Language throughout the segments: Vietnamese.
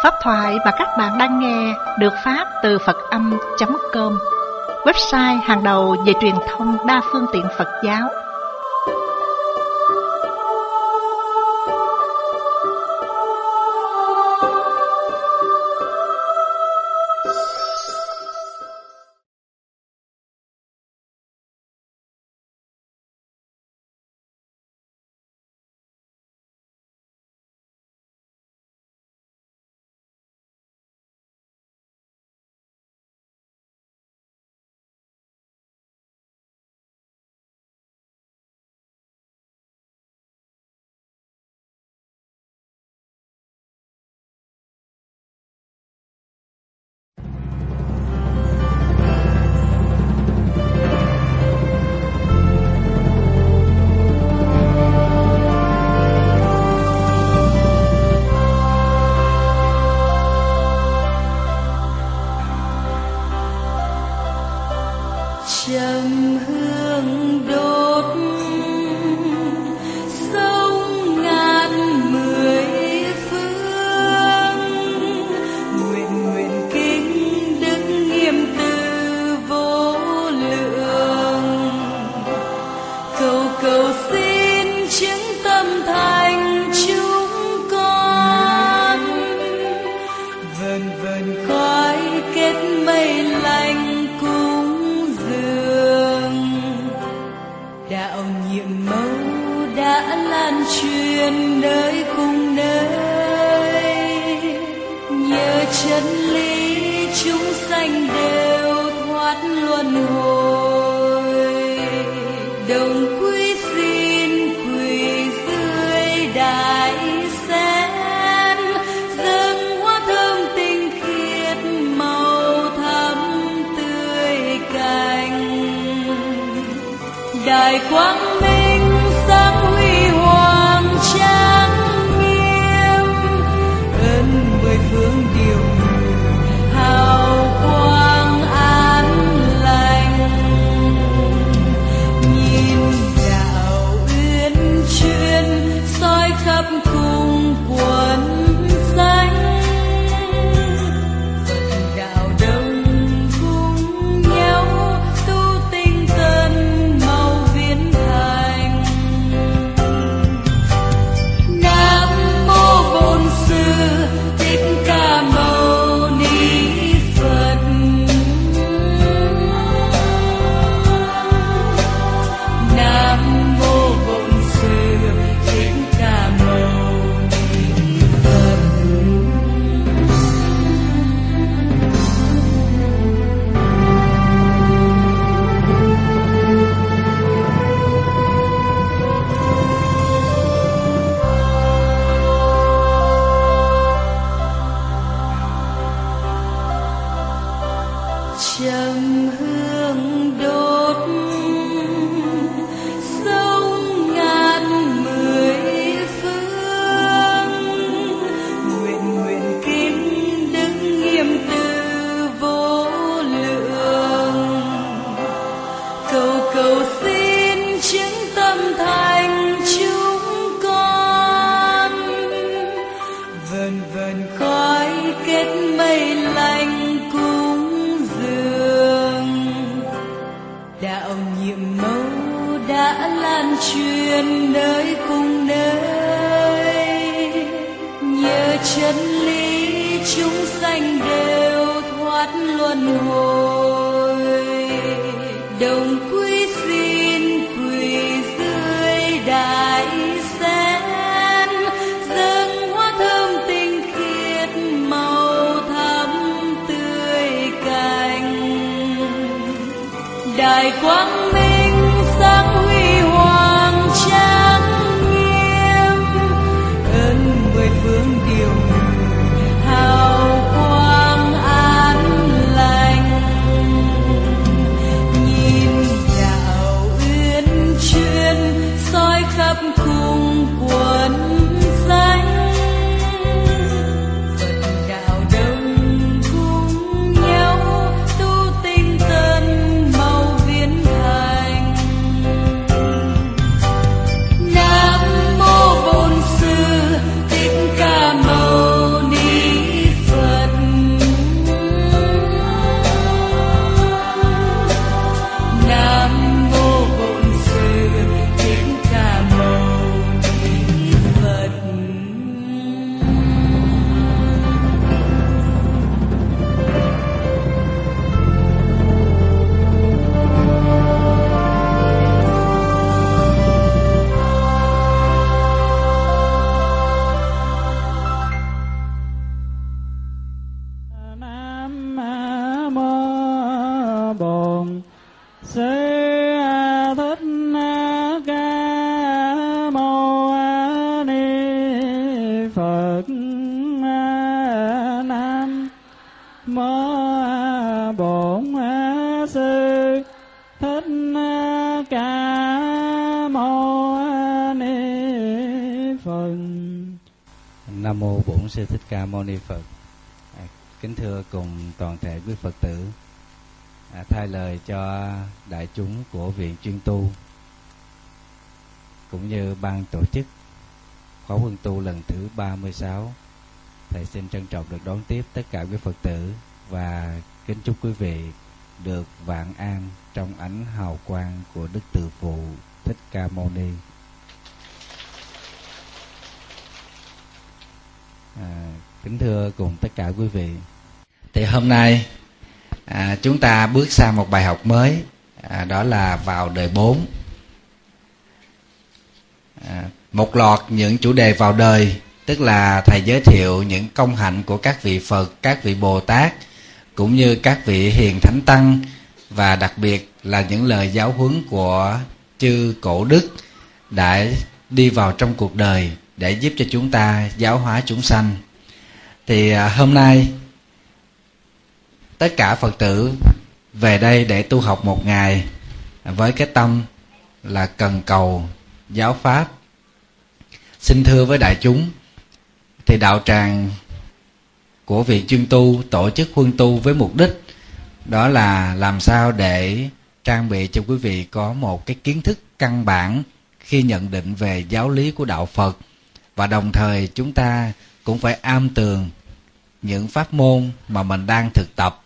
Pháp thoại mà các bạn đang nghe được phát từ Phật-âm.com, website hàng đầu về truyền thông đa phương tiện Phật giáo. Trầm hương đốt sông ngàn mười phương, nguyện kính đức nghiêm từ vô lượng, cầu xin chứng tâm thành chúng con, vần khói kết mây lành đạo nhiệm mẫu đã lan truyền nơi cùng nơi, nhờ chân lý chúng sanh đều thoát luân hồi, đồng quy xin quỳ dưới đại sen, dâng hoa thơm tinh khiết màu thắm tươi cành. Đại quang minh sáng huy hoàng trang nghiêm, ơn mười phương điều ngự hào quang an lành, nhìn đạo uyên chuyên soi khắp cùng quần xanh, đạo đông cùng nhau tu tinh tân màu viễn thành. Nam mô Bổn Sư Thích Ca Mâu Ni Phật. Nam mô Bổn Sư Thích Ca Mâu Ni Phật. Trầm hương đốt sông ngàn mười phương, nguyện kính đức nghiêm từ vô lượng, cầu xin chứng tâm thành chúng con, vần khói kết mây lành cúng dường, đạo nhiệm mẫu đã lan truyền nơi cùng nơi, nhờ chân lý chúng sanh đều thoát luân hồi, đồng quy xin quỳ dưới đại sen, dâng hoa thơm tinh khiết màu thắm tươi cành. Đại quang minh sáng huy hoàng trang nghiêm, ơn mười phương điều ngự hào quang an lành, nhìn đạo uyên chuyên soi khắp cùng quần xanh, Phật đạo đông cùng nhau tu tinh tân màu viễn thành. Phật. Nam mô Bổn Sư Thích Ca Mâu Ni Phật. Kính thưa cùng toàn thể quý Phật tử, thay lời cho đại chúng của Viện Chuyên Tu cũng như ban tổ chức khóa huân tu lần thứ 36, thầy xin trân trọng được đón tiếp tất cả quý Phật tử và kính chúc quý vị được vạn an trong ánh hào quang của Đức Từ Phụ Thích Ca Mâu Ni. Kính thưa cùng tất cả quý vị, thì hôm nay chúng ta bước sang một bài học mới, đó là vào đời 4. Một loạt những chủ đề vào đời, tức là thầy giới thiệu những công hạnh của các vị Phật, các vị Bồ Tát, cũng như các vị hiền thánh tăng, và đặc biệt là những lời giáo huấn của chư cổ đức đã đi vào trong cuộc đời để giúp cho chúng ta giáo hóa chúng sanh. Thì hôm nay tất cả Phật tử về đây để tu học một ngày với cái tâm là cần cầu giáo pháp. Xin thưa với đại chúng, thì đạo tràng của Viện Chuyên Tu tổ chức huân tu với mục đích đó là làm sao để trang bị cho quý vị có một cái kiến thức căn bản khi nhận định về giáo lý của đạo Phật, và đồng thời chúng ta cũng phải am tường những pháp môn mà mình đang thực tập.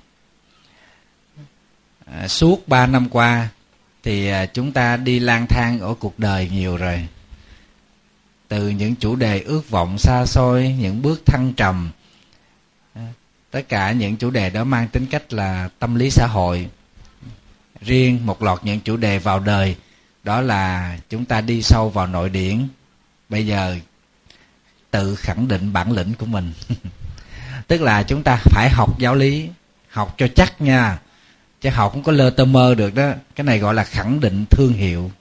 Suốt 3 năm qua thì chúng ta đi lang thang ở cuộc đời nhiều rồi. Từ những chủ đề ước vọng xa xôi, những bước thăng trầm, tất cả những chủ đề đó mang tính cách là tâm lý xã hội. Riêng một loạt những chủ đề vào đời, đó là chúng ta đi sâu vào nội điển. Bây giờ tự khẳng định bản lĩnh của mình. Tức là chúng ta phải học giáo lý, học cho chắc nha, chứ học không có lơ tơ mơ được đó. Cái này gọi là khẳng định thương hiệu.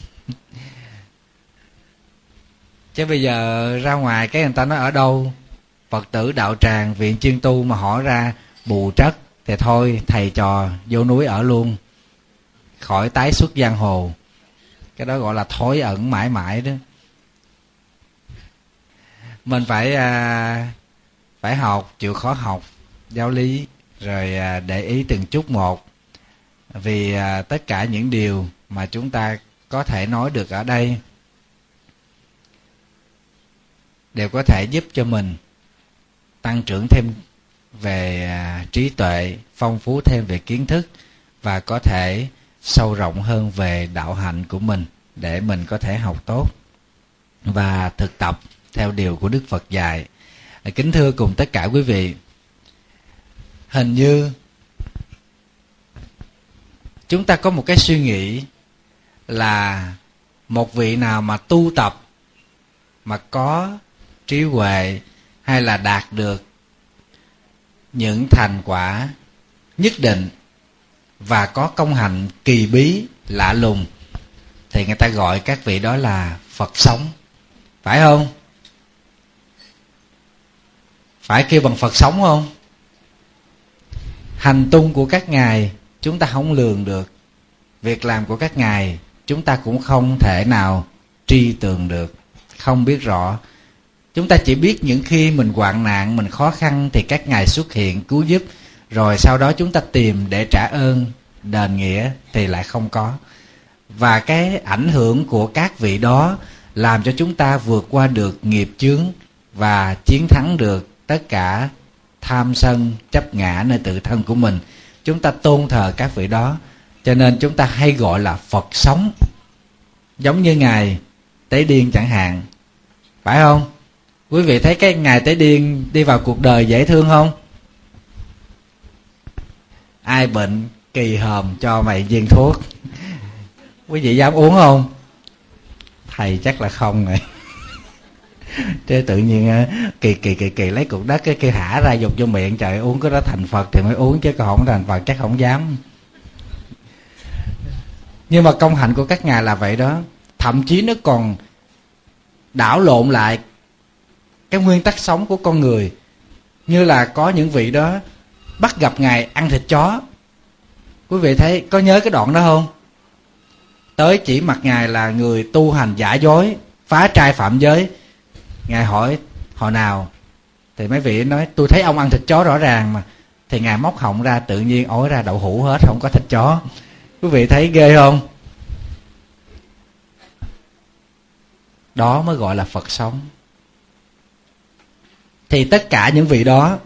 Chứ bây giờ ra ngoài cái người ta nói ở đâu Phật tử đạo tràng Viện Chuyên Tu mà hỏi ra bù trất thì thôi, thầy trò vô núi ở luôn, khỏi tái xuất giang hồ. Cái đó gọi là thói ẩn mãi mãi đó. Mình phải học, chịu khó học giáo lý, rồi để ý từng chút một. Vì tất cả những điều mà chúng ta có thể nói được ở đây đều có thể giúp cho mình tăng trưởng thêm về trí tuệ, phong phú thêm về kiến thức, và có thể sâu rộng hơn về đạo hạnh của mình, để mình có thể học tốt và thực tập theo điều của Đức Phật dạy. Kính thưa cùng tất cả quý vị, hình như chúng ta có một cái suy nghĩ là một vị nào mà tu tập mà có trí huệ hay là đạt được những thành quả nhất định và có công hạnh kỳ bí lạ lùng, thì người ta gọi các vị đó là Phật sống. Phải không? Phải kêu bằng Phật sống không? Hành tung của các ngài chúng ta không lường được, việc làm của các ngài chúng ta cũng không thể nào tri tường được, không biết rõ. Chúng ta chỉ biết những khi mình hoạn nạn, mình khó khăn thì các ngài xuất hiện cứu giúp, rồi sau đó chúng ta tìm để trả ơn, đền nghĩa thì lại không có. Và cái ảnh hưởng của các vị đó làm cho chúng ta vượt qua được nghiệp chướng và chiến thắng được tất cả tham sân chấp ngã nơi tự thân của mình. Chúng ta tôn thờ các vị đó, cho nên chúng ta hay gọi là Phật sống. Giống như ngài Tế Điên chẳng hạn, phải không? Quý vị thấy cái ngài Tế Điên đi vào cuộc đời dễ thương không? Ai bệnh kỳ hòm cho mày viên thuốc. Quý vị dám uống không? Thầy chắc là không rồi. Thế tự nhiên kỳ lấy cục đất cái hả ra dục vô miệng, trời, uống cái đó thành Phật thì mới uống, chứ còn không thành Phật chắc không dám. Nhưng mà công hạnh của các ngài là vậy đó. Thậm chí nó còn đảo lộn lại cái nguyên tắc sống của con người. Như là có những vị đó bắt gặp ngài ăn thịt chó. Quý vị thấy, có nhớ cái đoạn đó không? Tới chỉ mặt ngài là người tu hành giả dối, phá trai phạm giới, Ngài hỏi hồi nào, thì mấy vị nói tôi thấy ông ăn thịt chó rõ ràng mà. Thì Ngài móc họng ra, tự nhiên ói ra đậu hũ hết, không có thịt chó. Quý vị thấy ghê không? Đó mới gọi là Phật sống. Thì tất cả những vị đó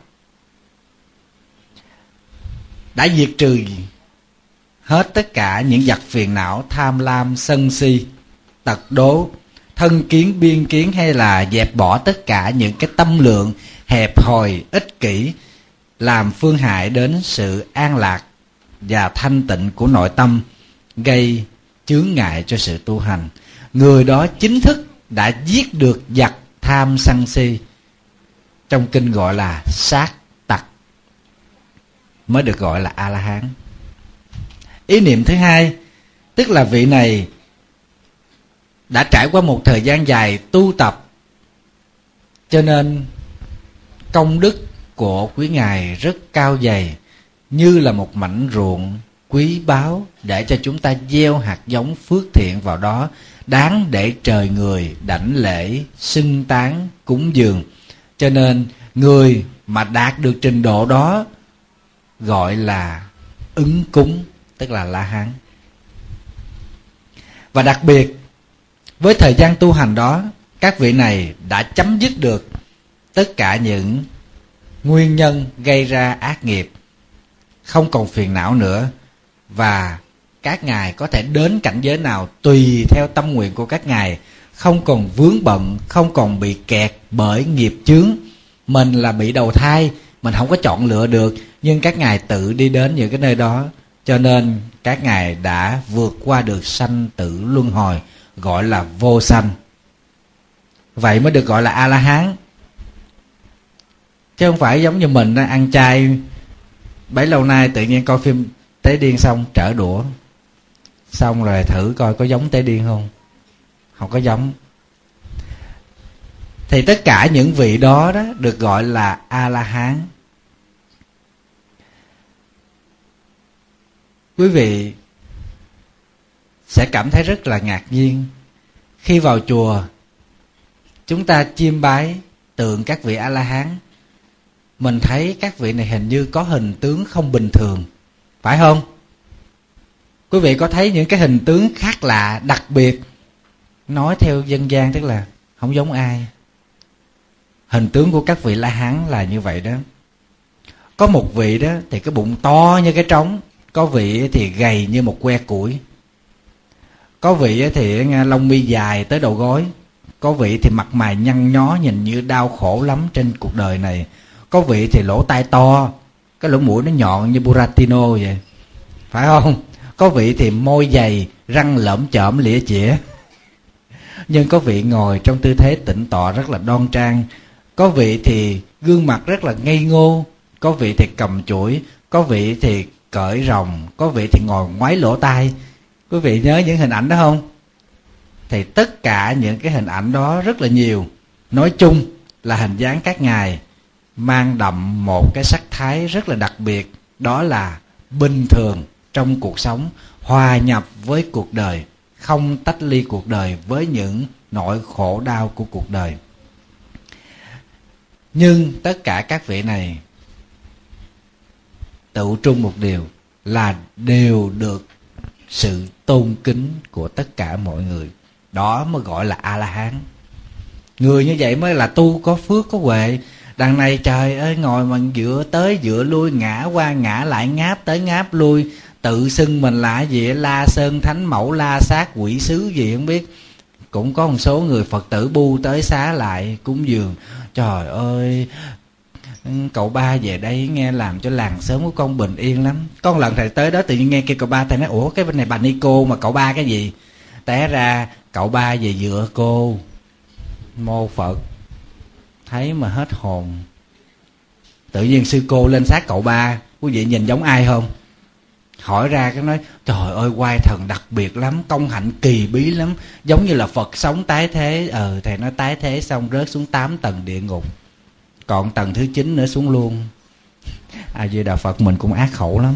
đã diệt trừ hết tất cả những vật phiền não, tham lam, sân si, tật đố, thân kiến, biên kiến, hay là dẹp bỏ tất cả những cái tâm lượng hẹp hòi, ích kỷ, làm phương hại đến sự an lạc và thanh tịnh của nội tâm, gây chướng ngại cho sự tu hành. Người đó chính thức đã giết được vật tham sân si, trong kinh gọi là sát tặc, mới được gọi là A-la-hán. Ý niệm thứ hai, tức là vị này đã trải qua một thời gian dài tu tập, cho nên công đức của quý ngài rất cao dày, như là một mảnh ruộng quý báu để cho chúng ta gieo hạt giống phước thiện vào đó, đáng để trời người đảnh lễ, xưng tán, cúng dường. Cho nên người mà đạt được trình độ đó gọi là ứng cúng, tức là La-hán. Và đặc biệt với thời gian tu hành đó, các vị này đã chấm dứt được tất cả những nguyên nhân gây ra ác nghiệp, không còn phiền não nữa, và các ngài có thể đến cảnh giới nào tùy theo tâm nguyện của các ngài, không còn vướng bận, không còn bị kẹt bởi nghiệp chướng. Mình là bị đầu thai, mình không có chọn lựa được, nhưng các ngài tự đi đến những cái nơi đó, cho nên các ngài đã vượt qua được sanh tử luân hồi, gọi là vô sanh. Vậy mới được gọi là A-la-hán. Chứ không phải giống như mình ăn chay bấy lâu nay, tự nhiên coi phim Tế Điên xong trở đũa, xong rồi thử coi có giống Tế Điên không. Không có giống. Thì tất cả những vị đó được gọi là A-la-hán. Quý vị sẽ cảm thấy rất là ngạc nhiên khi vào chùa chúng ta chiêm bái tượng các vị A-la-hán. Mình thấy các vị này hình như có hình tướng không bình thường, phải không? Quý vị có thấy những cái hình tướng khác lạ, đặc biệt, nói theo dân gian tức là không giống ai. Hình tướng của các vị La-hán là như vậy đó. Có một vị đó thì cái bụng to như cái trống, có vị thì gầy như một que củi, có vị thì lông mi dài tới đầu gối, có vị thì mặt mày nhăn nhó nhìn như đau khổ lắm trên cuộc đời này, có vị thì lỗ tai to, cái lỗ mũi nó nhọn như Buratino vậy, phải không? Có vị thì môi dày, răng lởm chởm lĩa chĩa, nhưng có vị ngồi trong tư thế tĩnh tọa rất là đoan trang, có vị thì gương mặt rất là ngây ngô, có vị thì cầm chuỗi, có vị thì cởi rồng, có vị thì ngồi ngoáy lỗ tai. Quý vị nhớ những hình ảnh đó không? Thì tất cả những cái hình ảnh đó rất là nhiều. Nói chung là hình dáng các ngài mang đậm một cái sắc thái rất là đặc biệt, đó là bình thường trong cuộc sống, hòa nhập với cuộc đời, không tách ly cuộc đời với những nỗi khổ đau của cuộc đời. Nhưng tất cả các vị này tự trung một điều là đều được sự tôn kính của tất cả mọi người. Đó mới gọi là A-la-hán. Người như vậy mới là tu có phước có huệ. Đằng này trời ơi, ngồi mà dựa tới dựa lui, ngã qua ngã lại, ngáp tới ngáp lui, tự xưng mình là gì, La Sơn Thánh Mẫu, La Sát quỷ sứ gì không biết. Cũng có một số người Phật tử bu tới xá lại cúng dường. Trời ơi, cậu ba về đây nghe làm cho làng xóm của con bình yên lắm. Có một lần thầy tới đó tự nhiên nghe kêu cậu ba, thầy nói ủa cái bên này bà ni cô mà cậu ba cái gì. Té ra cậu ba về dựa cô mô Phật, thấy mà hết hồn. Tự nhiên sư cô lên sát cậu ba, quý vị nhìn giống ai không? Hỏi ra cái nói trời ơi, oai thần đặc biệt lắm, công hạnh kỳ bí lắm, giống như là Phật sống tái thế. Thầy nói tái thế xong rớt xuống 8 tầng địa ngục, còn tầng thứ 9 nữa xuống luôn. A Di Đà Phật mình cũng ác khẩu lắm.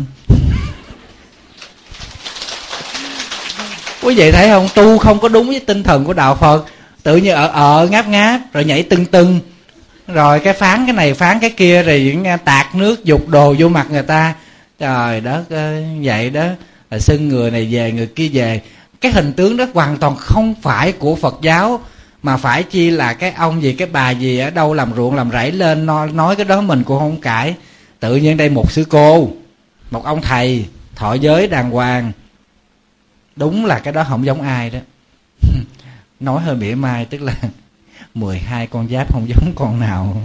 Quý vị thấy không, tu không có đúng với tinh thần của đạo Phật. tự nhiên ngáp ngáp rồi nhảy tưng tưng, rồi cái phán cái này phán cái kia, rồi tạt nước dục đồ vô mặt người ta. Trời đất ơi, vậy đó là xưng người này về người kia về. Cái hình tướng đó hoàn toàn không phải của Phật giáo, mà phải chi là cái ông gì cái bà gì ở đâu làm ruộng làm rẫy lên nói cái đó mình cũng không cãi. Tự nhiên đây một sư cô, một ông thầy thọ giới đàng hoàng, đúng là cái đó không giống ai đó. Nói hơi mỉa mai, tức là 12 con giáp không giống con nào.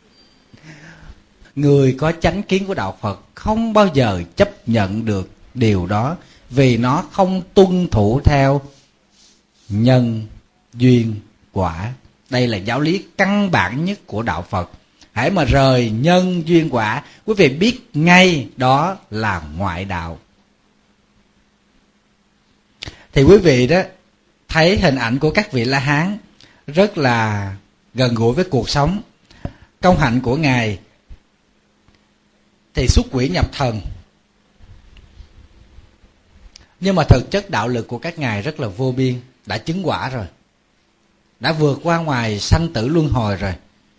Người có chánh kiến của đạo Phật không bao giờ chấp nhận được điều đó, vì nó không tuân thủ theo nhân duyên quả. Đây là giáo lý căn bản nhất của đạo Phật. Hãy mà rời nhân duyên quả, quý vị biết ngay đó là ngoại đạo. Thì quý vị đó thấy hình ảnh của các vị La Hán rất là gần gũi với cuộc sống. Công hạnh của Ngài thì xuất quỷ nhập thần, nhưng mà thực chất đạo lực của các Ngài rất là vô biên, đã chứng quả rồi, đã vượt qua ngoài sanh tử luân hồi rồi.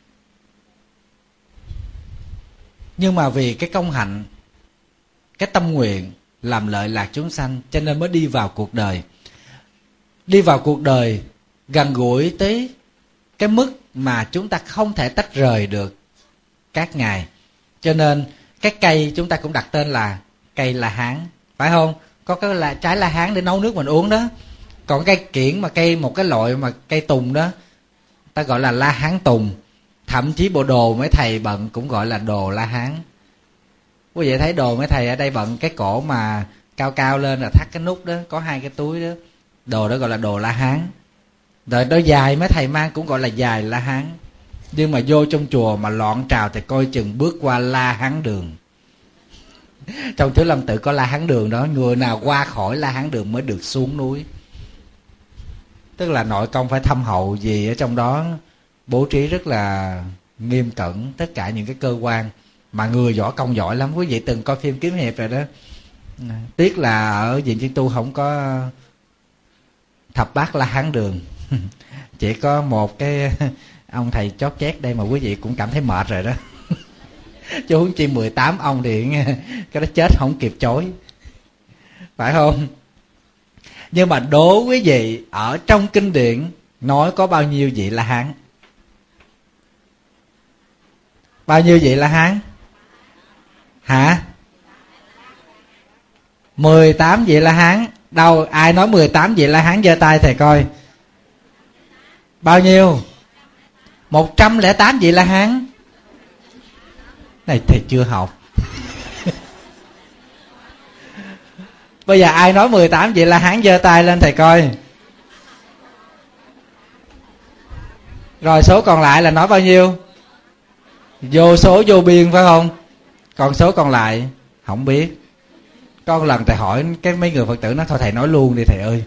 Nhưng mà vì cái công hạnh, cái tâm nguyện làm lợi lạc chúng sanh, cho nên mới đi vào cuộc đời. Đi vào cuộc đời gần gũi tới cái mức mà chúng ta không thể tách rời được các Ngài. Cho nên cái cây chúng ta cũng đặt tên là cây La Hán, phải không? Có cái trái La Hán để nấu nước mình uống đó. Còn cây kiển mà một cái loại mà cây tùng đó, ta gọi là La Hán tùng. Thậm chí bộ đồ mấy thầy bận cũng gọi là đồ La Hán. Quý vị thấy đồ mấy thầy ở đây bận cái cổ mà cao cao lên là thắt cái nút đó, có 2 cái túi đó, đồ đó gọi là đồ La Hán. Rồi đó dài mấy thầy mang cũng gọi là dài La Hán. Nhưng mà vô trong chùa mà loạn trào thì coi chừng bước qua La Hán đường. Trong Thiếu Lâm Tự có La Hán đường đó, người nào qua khỏi La Hán đường mới được xuống núi. Tức là nội công phải thâm hậu gì ở trong đó, bố trí rất là nghiêm cẩn tất cả những cái cơ quan. Mà người võ công giỏi lắm, quý vị từng coi phim kiếm hiệp rồi đó. Tiếc là ở Viện Chiên Tu không có thập bát La Hán đường. Chỉ có một cái ông thầy chót chét đây mà quý vị cũng cảm thấy mệt rồi đó. Chứ huống chi 18 ông thì cái đó chết không kịp chối, phải không? Nhưng mà đố quý vị, ở trong kinh điển nói có bao nhiêu vị La Hán? Bao nhiêu vị La Hán? Hả? 18 vị La Hán. Đâu, ai nói 18 vị La Hán giơ tay thầy coi. Bao nhiêu? 108 vị La Hán. Này thầy chưa học. Bây giờ ai nói 18 vị La Hán giơ tay lên thầy coi. Rồi số còn lại là nói bao nhiêu? Vô số vô biên phải không? Còn số còn lại không biết. Có một lần thầy hỏi cái mấy người Phật tử nói thôi thầy nói luôn đi thầy ơi.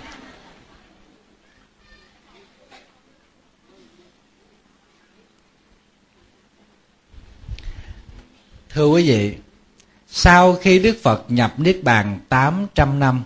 Thưa quý vị, sau khi Đức Phật nhập Niết Bàn 800 năm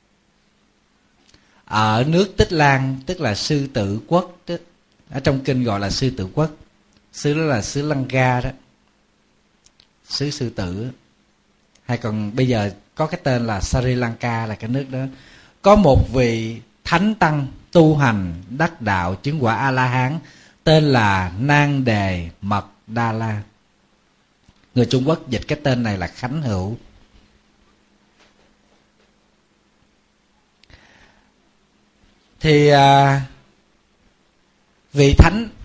ở nước Tích Lan, tức là Sư Tử Quốc, ở trong kinh gọi là Sư Tử Quốc, xứ đó là xứ Langa đó, xứ sư tử, hay còn bây giờ có cái tên là Sri Lanka là cái nước đó. Có một vị thánh tăng tu hành đắc đạo chứng quả A-la-hán tên là Nang Đề Mật Đa La. Người Trung Quốc dịch cái tên này là Khánh Hữu. Thì vị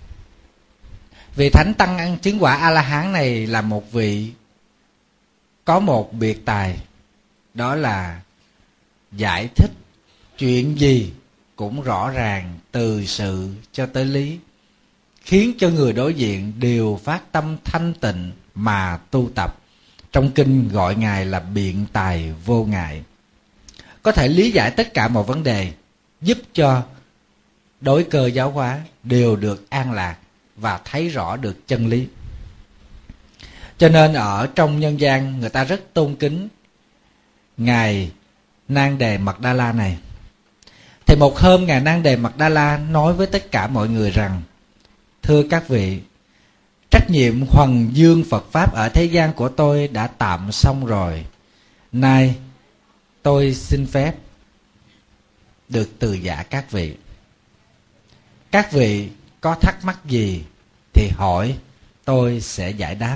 thánh tăng ăn chứng quả A-la-hán này là một vị có một biệt tài, đó là giải thích chuyện gì cũng rõ ràng từ sự cho tới lý, khiến cho người đối diện đều phát tâm thanh tịnh mà tu tập. Trong kinh gọi Ngài là biện tài vô ngại, có thể lý giải tất cả mọi vấn đề, giúp cho đối cơ giáo hóa đều được an lạc và thấy rõ được chân lý. Cho nên ở trong nhân gian người ta rất tôn kính Ngài Nang Đề Mật Đa La này. Thì một hôm Ngài Nan Đề Mật Đa La nói với tất cả mọi người rằng: thưa các vị, trách nhiệm hoằng dương Phật Pháp ở thế gian của tôi đã tạm xong rồi. Nay tôi xin phép được từ giả các vị. Các vị có thắc mắc gì thì hỏi, tôi sẽ giải đáp.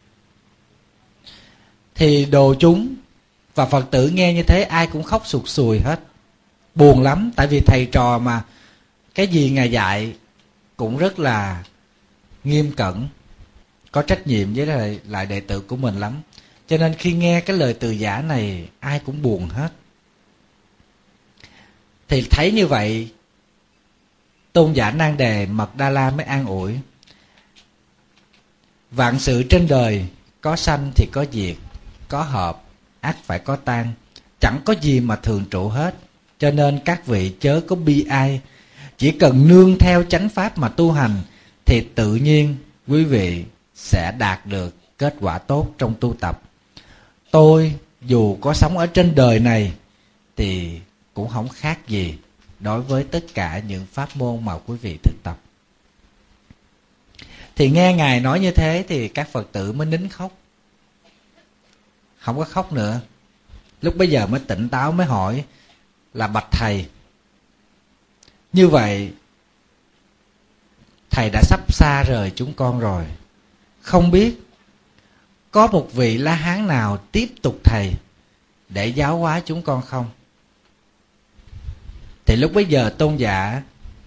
Thì đồ chúng và Phật tử nghe như thế ai cũng khóc sụt sùi hết. Buồn lắm, tại vì thầy trò mà cái gì Ngài dạy cũng rất là nghiêm cẩn, có trách nhiệm với lại đệ tử của mình lắm. Cho nên khi nghe cái lời từ giả này ai cũng buồn hết. Thì thấy như vậy, tôn giả Nan Đề Mật Đa La mới an ủi: vạn sự trên đời, có sanh thì có diệt, có hợp ắt phải có tan, chẳng có gì mà thường trụ hết. Cho nên các vị chớ có bi ai, chỉ cần nương theo chánh pháp mà tu hành thì tự nhiên quý vị sẽ đạt được kết quả tốt trong tu tập. Tôi dù có sống ở trên đời này thì cũng không khác gì đối với tất cả những pháp môn mà quý vị thực tập. Thì nghe Ngài nói như thế thì các Phật tử mới nín khóc, không có khóc nữa. Lúc bấy giờ mới tỉnh táo, mới hỏi là: bạch thầy, như vậy thầy đã sắp xa rời chúng con rồi, không biết có một vị La Hán nào tiếp tục thầy để giáo hóa chúng con không? Thì lúc bấy giờ tôn giả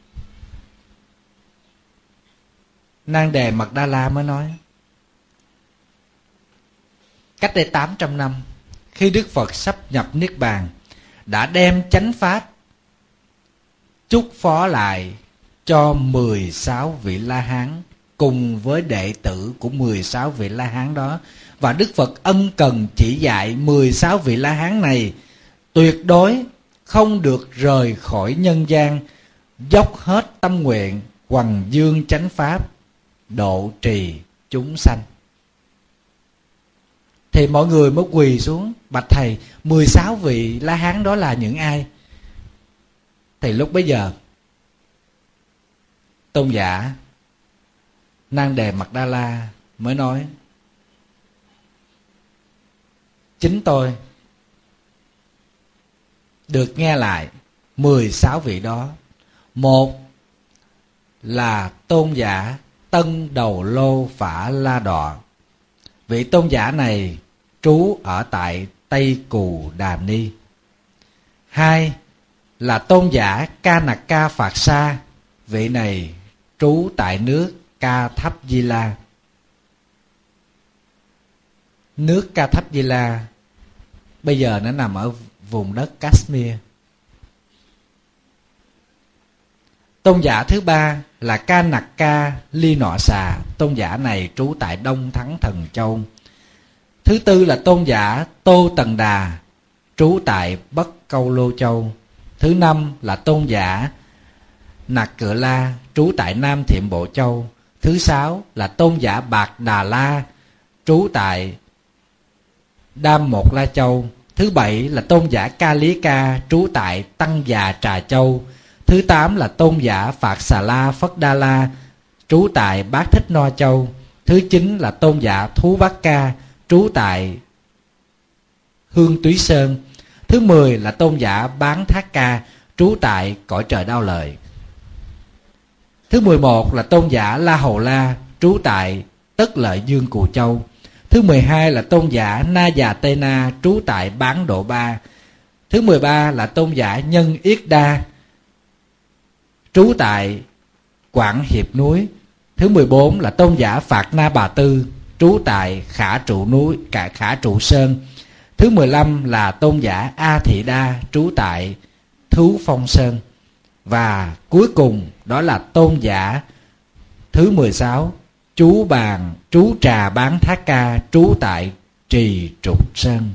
Nan Đề Mật Đa La mới nói: cách đây 800 năm, khi Đức Phật sắp nhập Niết Bàn, đã đem chánh pháp chúc phó lại cho 16 vị La Hán cùng với đệ tử của 16 vị La Hán đó. Và Đức Phật ân cần chỉ dạy 16 vị La Hán này tuyệt đối không được rời khỏi nhân gian, dốc hết tâm nguyện hoằng dương chánh pháp, độ trì chúng sanh. Thì mọi người mới quỳ xuống: bạch thầy, 16 vị La Hán đó là những ai? Thì lúc bấy giờ tôn giả Nan Đề Mật Đa La mới nói: chính tôi được nghe lại 16 vị đó. Một là tôn giả Tân Đầu Lô Phả La Đọ. Vị tôn giả này trú ở tại Tây Cù Đà Ni. Hai là tôn giả Ca Nặc Ca Phạt Sa. Vị này trú tại nước Ca Thắp Di La. Nước Ca Thắp Di La bây giờ nó nằm ở vùng đất Kashmir. Tôn giả thứ ba là Ca Nặc Ca Ly Nọ Xà. Tôn giả này trú tại Đông Thắng Thần Châu. Thứ tư là tôn giả Tô Tần Đà, trú tại Bắc Câu Lô Châu. Thứ năm là tôn giả Nạc Cựa La, trú tại Nam Thiệm Bộ Châu. Thứ sáu là tôn giả Bạc Đà La, trú tại Đam Một La Châu. Thứ bảy là tôn giả Ca Lý Ca, trú tại Tăng Già Trà Châu. Thứ tám là tôn giả Phạt Xà La Phất Đa La, trú tại Bát Thích No Châu. Thứ chín là tôn giả Thú Bát Ca, trú tại Hương Túy Sơn. Thứ 10 là tôn giả Bán Thác Ca, trú tại cõi trời Đao Lợi. Thứ 11 là tôn giả La Hầu La, trú tại Tất Lợi Dương Cù Châu. Thứ 12 là tôn giả Na Già Tê Na, trú tại Bán Độ Ba. Thứ 13 là tôn giả Nhân Yết Đa, trú tại Quảng Hiệp Núi. Thứ 14 là tôn giả Phạt Na Bà Tư, trú tại Khả Trụ Núi, Khả Trụ Sơn. Thứ 15 là tôn giả A Thị Đa, trú tại Thú Phong Sơn. Và cuối cùng đó là tôn giả thứ 16, trú Trà Bán Thác Ca, trú tại Trì Trục Sơn.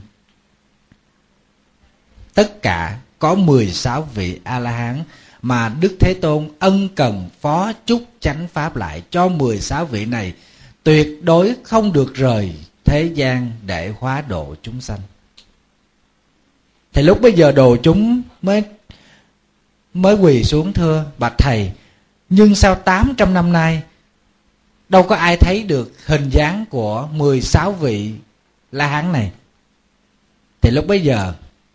Tất cả có 16 vị A-la-hán mà Đức Thế Tôn ân cần phó chúc chánh pháp lại cho 16 vị này tuyệt đối không được rời thế gian để hóa độ chúng sanh. Thì lúc bây giờ đồ chúng mới mới quỳ xuống thưa bạch thầy, nhưng sao 800 năm nay đâu có ai thấy được hình dáng của 16 vị La Hán này. Thì lúc bấy giờ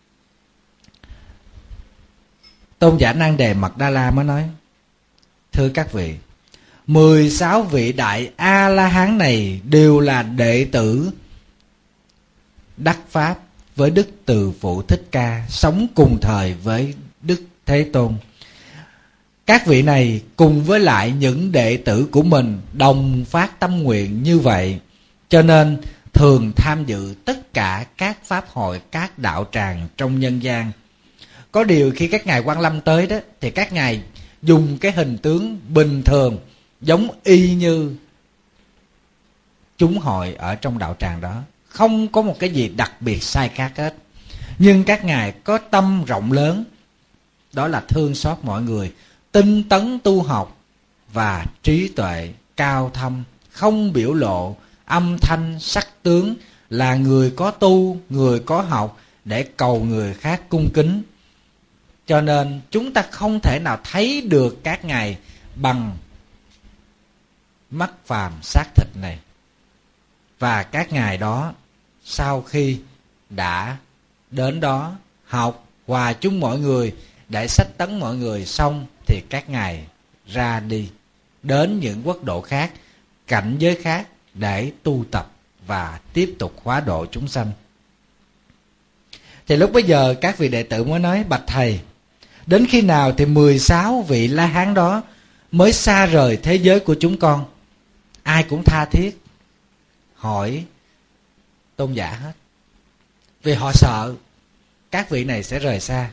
Tôn giả Nan Đề Mật Đa La mới nói: thưa các vị, 16 vị đại A-la-hán này đều là đệ tử đắc pháp với Đức Từ Phụ Thích Ca, sống cùng thời với Đức Thế Tôn. Các vị này cùng với lại những đệ tử của mình đồng phát tâm nguyện như vậy, cho nên thường tham dự tất cả các pháp hội, các đạo tràng trong nhân gian. Có điều khi các ngài Quan Lâm tới đó, thì các ngài dùng cái hình tướng bình thường, giống y như chúng hội ở trong đạo tràng đó, không có một cái gì đặc biệt sai khác hết. Nhưng các ngài có tâm rộng lớn, đó là thương xót mọi người, tinh tấn tu học và trí tuệ cao thâm, không biểu lộ âm thanh sắc tướng, là người có tu, người có học để cầu người khác cung kính. Cho nên chúng ta không thể nào thấy được các ngài bằng mắt phàm xác thịt này. Và các ngài đó sau khi đã đến đó học hòa chung mọi người để sách tấn mọi người xong, thì các ngài ra đi đến những quốc độ khác, cảnh giới khác để tu tập và tiếp tục hóa độ chúng sanh. Thì lúc bấy giờ các vị đệ tử mới nói: bạch thầy, đến khi nào thì 16 vị La Hán đó mới xa rời thế giới của chúng con? Ai cũng tha thiết hỏi Tôn giả hết, vì họ sợ các vị này sẽ rời xa.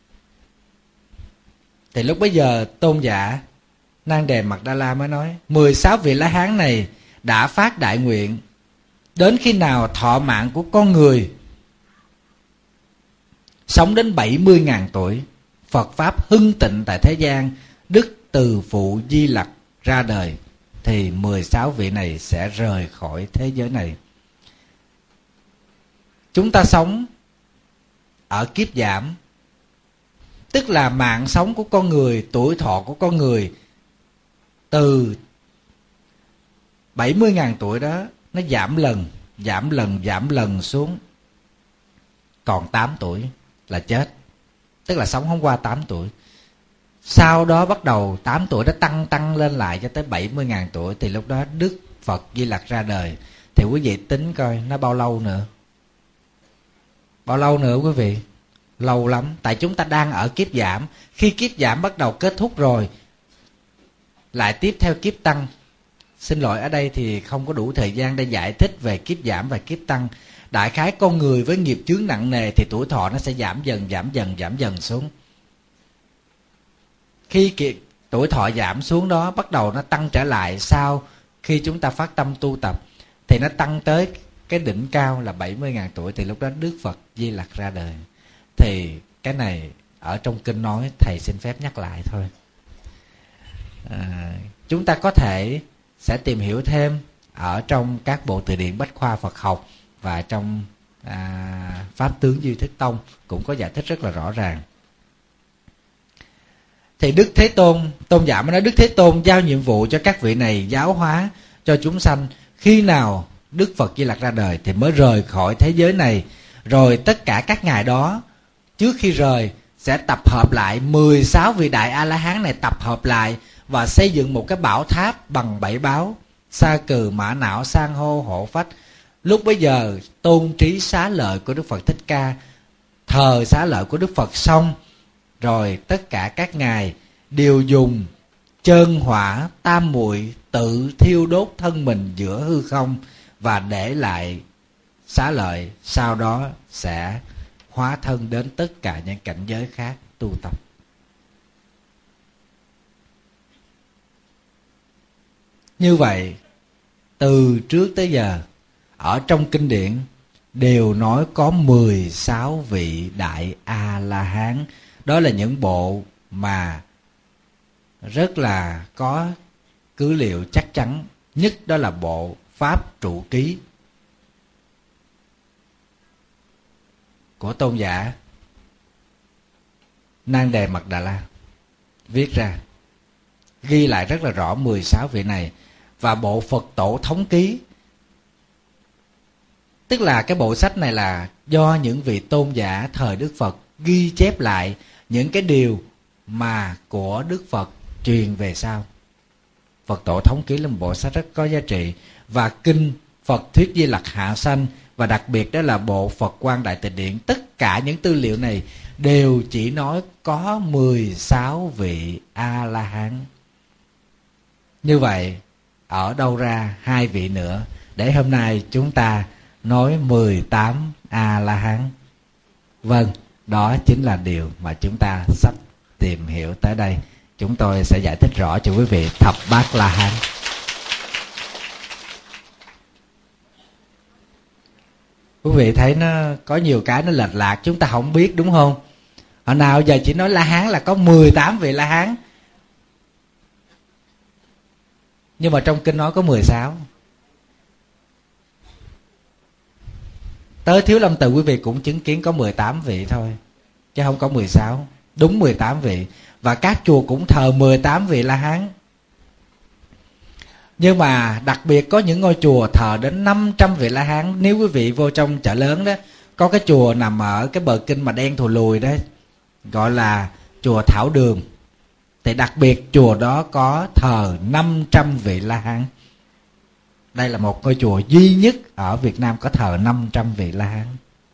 Thì lúc bấy giờ Tôn giả Nan Đề Mật Đa La mới nói: 16 vị La Hán này đã phát đại nguyện, đến khi nào thọ mạng của con người sống đến 70.000 tuổi, Phật Pháp hưng tịnh tại thế gian, Đức Từ Phụ Di Lặc ra đời, thì 16 vị này sẽ rời khỏi thế giới này. Chúng ta sống ở kiếp giảm, tức là mạng sống của con người, tuổi thọ của con người từ 70.000 tuổi đó, nó giảm lần xuống còn 8 tuổi là chết. Tức là sống không qua 8 tuổi. Sau đó bắt đầu 8 tuổi đó tăng lên lại cho tới 70.000 tuổi, thì lúc đó Đức Phật Di Lặc ra đời. Thì quý vị tính coi nó bao lâu nữa? Bao lâu nữa quý vị? Lâu lắm. Tại chúng ta đang ở kiếp giảm. Khi kiếp giảm bắt đầu kết thúc rồi, lại tiếp theo kiếp tăng. Xin lỗi, ở đây thì không có đủ thời gian để giải thích về kiếp giảm và kiếp tăng. Đại khái con người với nghiệp chướng nặng nề thì tuổi thọ nó sẽ giảm dần xuống. Khi tuổi thọ giảm xuống đó, bắt đầu nó tăng trở lại sau khi chúng ta phát tâm tu tập, thì nó tăng tới cái đỉnh cao là 70.000 tuổi, thì lúc đó Đức Phật Di Lặc ra đời. Thì cái này ở trong kinh nói, thầy xin phép nhắc lại thôi. Chúng ta có thể sẽ tìm hiểu thêm ở trong các bộ từ điển Bách Khoa Phật học, và trong Pháp Tướng Duy Thức Tông cũng có giải thích rất là rõ ràng. Thì Đức Thế Tôn, Tôn giả mới nói: Đức Thế Tôn giao nhiệm vụ cho các vị này giáo hóa cho chúng sanh. Khi nào Đức Phật Di Lặc ra đời thì mới rời khỏi thế giới này. Rồi tất cả các ngài đó, trước khi rời sẽ tập hợp lại, 16 vị đại A-la-hán này tập hợp lại và xây dựng một cái bảo tháp bằng 7 báo: sa cừ, mã não, san hô, hộ phách. Lúc bấy giờ tôn trí xá lợi của Đức Phật Thích Ca, thờ xá lợi của Đức Phật xong rồi, tất cả các ngài đều dùng chân hỏa tam muội tự thiêu đốt thân mình giữa hư không và để lại xá lợi, sau đó sẽ hóa thân đến tất cả những cảnh giới khác tu tập. Như vậy, từ trước tới giờ ở trong kinh điển đều nói có 16 vị đại A-la-hán. Đó là những bộ mà rất là có cứ liệu chắc chắn nhất, đó là bộ Pháp Trụ Ký của Tôn giả Nan Đề Mật Đà La. viết ra, ghi lại rất là rõ 16 vị này. Và bộ Phật Tổ Thống Ký, tức là cái bộ sách này là do những vị tôn giả thời Đức Phật ghi chép lại những cái điều mà của Đức Phật truyền về sau. Phật Tổ Thống Ký là một bộ sách rất có giá trị. Và kinh Phật Thuyết Di Lặc Hạ Sanh, và đặc biệt đó là bộ Phật Quang Đại Tịnh Điển, tất cả những tư liệu này đều chỉ nói có 16 vị A-la-hán. Như vậy ở đâu ra 2 vị nữa để hôm nay chúng ta nói 18 A-la-hán? Vâng, đó chính là điều mà chúng ta sắp tìm hiểu tới đây. Chúng tôi sẽ giải thích rõ cho quý vị thập bát La-hán. Quý vị thấy nó có nhiều cái nó lệch lạc, chúng ta không biết đúng không? Hồi nào giờ chỉ nói La-hán là có 18 vị La-hán, nhưng mà trong kinh nói có 16. Tới Thiếu Lâm Tự quý vị cũng chứng kiến có 18 vị thôi, chứ không có 16. Đúng 18 vị. Và các chùa cũng thờ 18 vị La-hán. Nhưng mà đặc biệt có những ngôi chùa thờ đến 500 vị La-hán. Nếu quý vị vô trong chợ lớn đó, có cái chùa nằm ở cái bờ kinh mà đen thù lùi đó, gọi là chùa Thảo Đường. Thì đặc biệt chùa đó có thờ 500 vị La-hán. Đây là một ngôi chùa duy nhất ở Việt Nam có thờ 500 vị La-hán.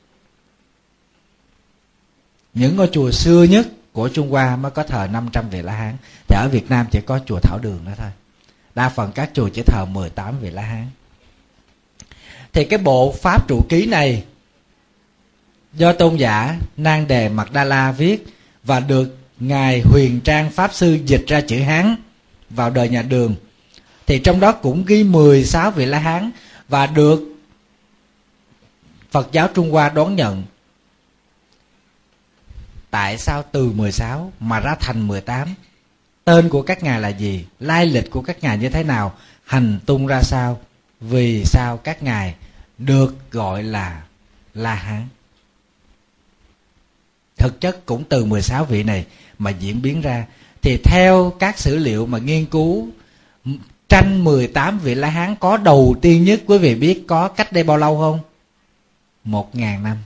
Những ngôi chùa xưa nhất của Trung Hoa mới có thờ 500 vị La-hán. Thì ở Việt Nam chỉ có chùa Thảo Đường đó thôi. Đa phần các chùa chỉ thờ 18 vị La-hán. Thì cái bộ Pháp Trụ Ký này do tôn giả Nang Đề Mật Đa La viết, và được Ngài Huyền Trang Pháp Sư dịch ra chữ Hán vào đời nhà Đường. Thì trong đó cũng ghi 16 vị La-hán, và được Phật giáo Trung Hoa đón nhận. Tại sao từ 16 mà ra thành 18? Tên của các ngài là gì? Lai lịch của các ngài như thế nào? Hành tung ra sao? Vì sao các ngài được gọi là La-hán? Thực chất cũng từ 16 vị này mà diễn biến ra. Thì theo các sử liệu mà nghiên cứu, tranh 18 vị La-hán có đầu tiên nhất, quý vị biết có cách đây bao lâu không? 1000 năm.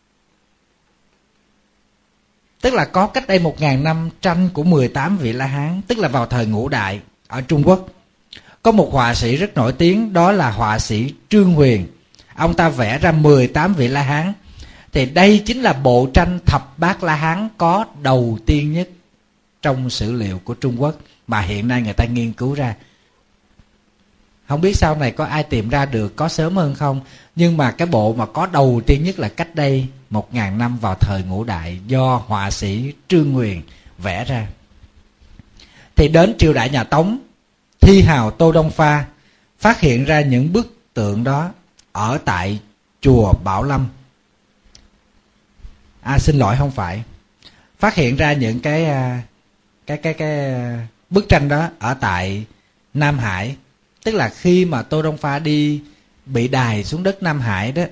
Tức là có cách đây 1000 năm tranh của 18 vị La-hán, tức là vào thời Ngũ Đại ở Trung Quốc. Có một họa sĩ rất nổi tiếng, đó là họa sĩ Trương Huyền. Ông ta vẽ ra 18 vị La-hán. Thì đây chính là bộ tranh thập bát La-hán có đầu tiên nhất trong sử liệu của Trung Quốc mà hiện nay người ta nghiên cứu ra. Không biết sau này có ai tìm ra được, có sớm hơn không. Nhưng mà cái bộ mà có đầu tiên nhất là cách đây 1000 năm vào thời Ngũ Đại, do họa sĩ Trương Huyền vẽ ra. Thì đến triều đại nhà Tống, thi hào Tô Đông Pha phát hiện ra những bức tượng đó ở tại chùa Bảo Lâm. Xin lỗi, không phải. Phát hiện ra những cái bức tranh đó ở tại Nam Hải. Tức là khi mà Tô Đông Pha đi bị đày xuống đất Nam Hải đó,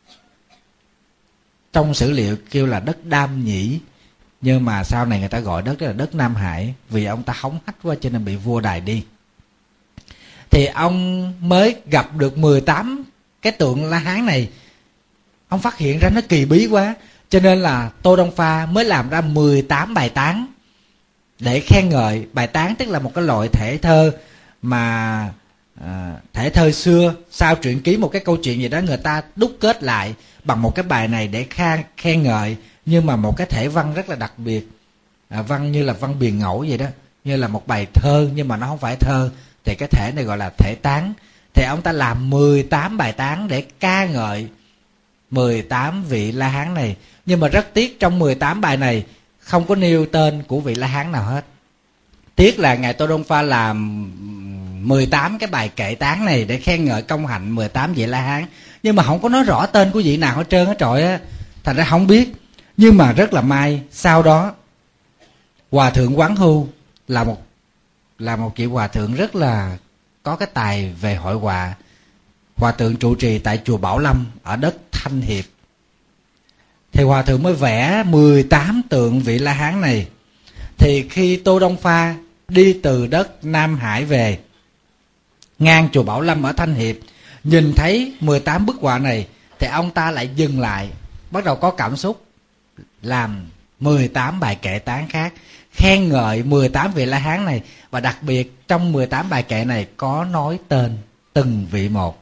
trong sử liệu kêu là đất Đam Nhĩ, nhưng mà sau này người ta gọi đất đó là đất Nam Hải, vì ông ta hống hách quá cho nên bị vua đày đi. Thì ông mới gặp được 18 cái tượng La-hán này. Ông phát hiện ra nó kỳ bí quá, cho nên là Tô Đông Pha mới làm ra 18 bài tán để khen ngợi. Bài tán tức là một cái loại thể thơ mà thể thơ xưa, sau truyện ký một cái câu chuyện gì đó, người ta đúc kết lại bằng một cái bài này để khen ngợi, nhưng mà một cái thể văn rất là đặc biệt, văn như là văn biền ngẫu vậy đó, như là một bài thơ nhưng mà nó không phải thơ, thì cái thể này gọi là thể tán. Thì ông ta làm 18 bài tán để ca ngợi 18 vị La-hán này. Nhưng mà rất tiếc trong 18 bài này không có nêu tên của vị La-hán nào hết. Tiếc là Ngài Tô Đông Pha làm 18 cái bài kệ tán này để khen ngợi công hạnh 18 vị La-hán, nhưng mà không có nói rõ tên của vị nào hết trơn á, trọi á, thành ra không biết. Nhưng mà rất là may, sau đó Hòa thượng Quán Hưu là một vị hòa thượng rất là có cái tài về hội họa. Hòa thượng trụ trì tại chùa Bảo Lâm ở đất Thanh Hiệp. Thì hòa thượng mới vẽ 18 tượng vị La-hán này. Thì khi Tô Đông Pha đi từ đất Nam Hải về, ngang chùa Bảo Lâm ở Thanh Hiệp, nhìn thấy 18 bức họa này, thì ông ta lại dừng lại, bắt đầu có cảm xúc, làm 18 bài kệ tán khác, khen ngợi 18 vị La Hán này. Và đặc biệt trong 18 bài kệ này có nói tên từng vị một,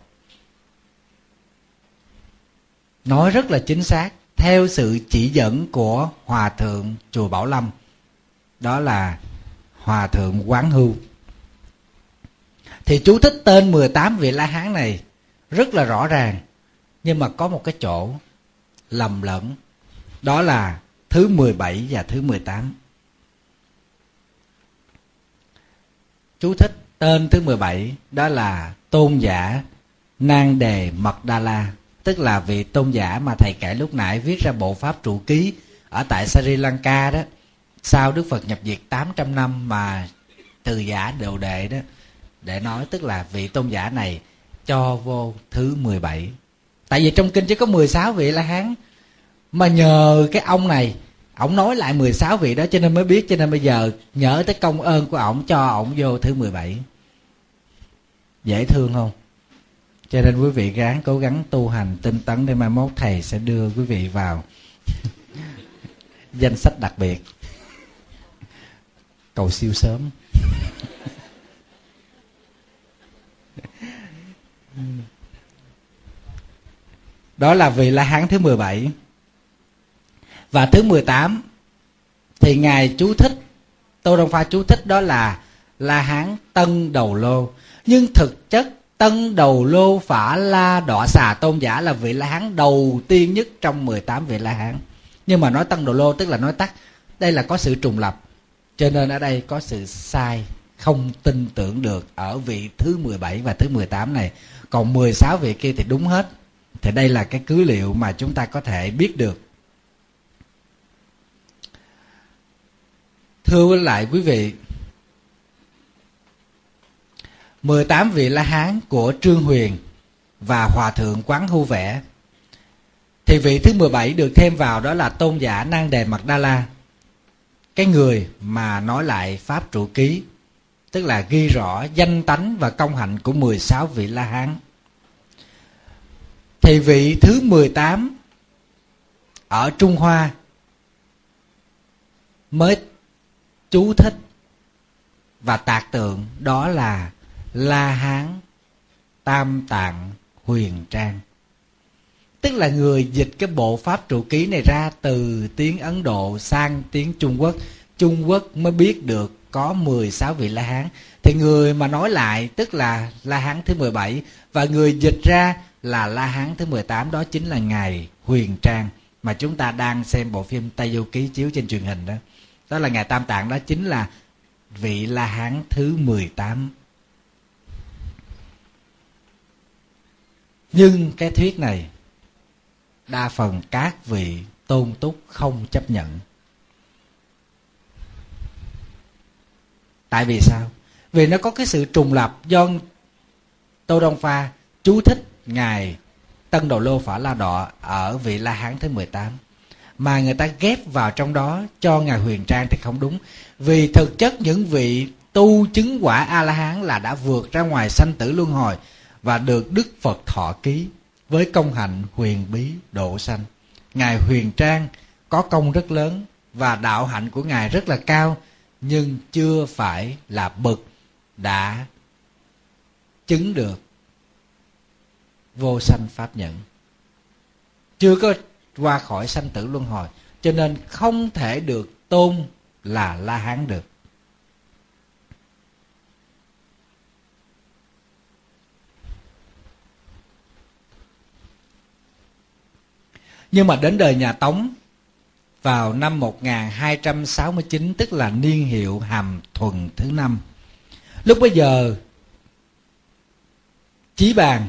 nói rất là chính xác, theo sự chỉ dẫn của Hòa Thượng chùa Bảo Lâm, đó là Hòa Thượng Quán Hưu. Thì chú thích tên 18 vị La Hán này rất là rõ ràng, nhưng mà có một cái chỗ lầm lẫn, đó là thứ 17 và thứ 18. Chú thích tên thứ 17 đó là tôn giả Nang Đề Mật Đa La, tức là vị tôn giả mà thầy kể lúc nãy viết ra bộ pháp trụ ký ở tại Sri Lanka đó, sau Đức Phật nhập diệt 800 năm mà từ giả đồ đệ đó, để nói tức là vị tôn giả này cho vô thứ 17. Tại vì trong kinh chỉ có 16 vị La Hán, mà nhờ cái ông này, ổng nói lại 16 vị đó cho nên mới biết, cho nên bây giờ nhớ tới công ơn của ổng cho ổng vô thứ 17. Dễ thương không? Cho nên quý vị ráng cố gắng tu hành tinh tấn để mai mốt thầy sẽ đưa quý vị vào danh sách đặc biệt. Cầu siêu sớm. Đó là vị La Hán thứ 17. Và thứ 18 thì ngài chú thích, Tô Đông Pha chú thích đó là La Hán Tân Đầu Lô. Nhưng thực chất Tân Đầu Lô Phả La Đọa Xà tôn giả là vị La Hán đầu tiên nhất trong 18 vị La Hán. Nhưng mà nói Tân Đầu Lô tức là nói tắt, đây là có sự trùng lập, cho nên ở đây có sự sai, không tin tưởng được ở vị thứ 17 và thứ 18 này. Còn 16 vị kia thì đúng hết. Thì đây là cái cứ liệu mà chúng ta có thể biết được. Thưa lại quý vị, 18 vị La Hán của Trương Huyền và Hòa Thượng Quán Hưu vẽ, thì vị thứ 17 được thêm vào đó là tôn giả Nang Đề Mật Đa La, cái người mà nói lại pháp trụ ký, tức là ghi rõ danh tánh và công hạnh của 16 vị La Hán. Thì vị thứ 18 ở Trung Hoa mới chú thích và tạc tượng, đó là La Hán Tam Tạng Huyền Trang, tức là người dịch cái bộ pháp trụ ký này ra từ tiếng Ấn Độ sang tiếng Trung Quốc. Trung Quốc mới biết được có 16 vị La Hán. Thì người mà nói lại tức là La Hán thứ 17, và người dịch ra là La Hán thứ 18, đó chính là ngài Huyền Trang mà chúng ta đang xem bộ phim Tây Du Ký chiếu trên truyền hình đó. Đó là ngài Tam Tạng, đó chính là vị La Hán thứ 18. Nhưng cái thuyết này đa phần các vị tôn túc không chấp nhận. Tại vì sao? Vì nó có cái sự trùng lập, do Tô Đông Pha chú thích ngài Tân Đầu Lô Phả La Đọ ở vị La Hán thứ 18, mà người ta ghép vào trong đó cho ngài Huyền Trang thì không đúng. Vì thực chất những vị tu chứng quả A-la-hán là đã vượt ra ngoài sanh tử luân hồi và được Đức Phật thọ ký với công hạnh huyền bí độ sanh. Ngài Huyền Trang có công rất lớn và đạo hạnh của ngài rất là cao, nhưng chưa phải là bậc đã chứng được vô sanh pháp nhẫn, chưa có qua khỏi sanh tử luân hồi, cho nên không thể được tôn là La Hán được. Nhưng mà đến đời nhà Tống vào năm 1269, tức là niên hiệu Hàm Thuần thứ 5, lúc bấy giờ Chí Bàn,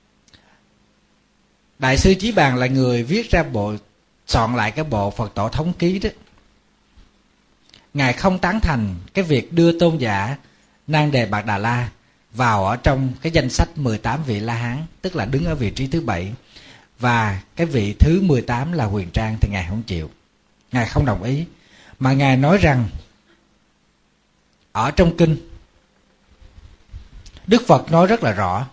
Đại sư Chí Bàn là người viết ra soạn lại cái bộ Phật Tổ Thống Ký đó. Ngài không tán thành cái việc đưa tôn giả Nang Đề Bạt Đà La vào ở trong cái danh sách 18 vị La Hán, tức là đứng ở vị trí thứ 7. Và cái vị thứ 18 là Huyền Trang thì Ngài không chịu. Ngài không đồng ý. Mà Ngài nói rằng ở trong kinh, Đức Phật nói rất là rõ.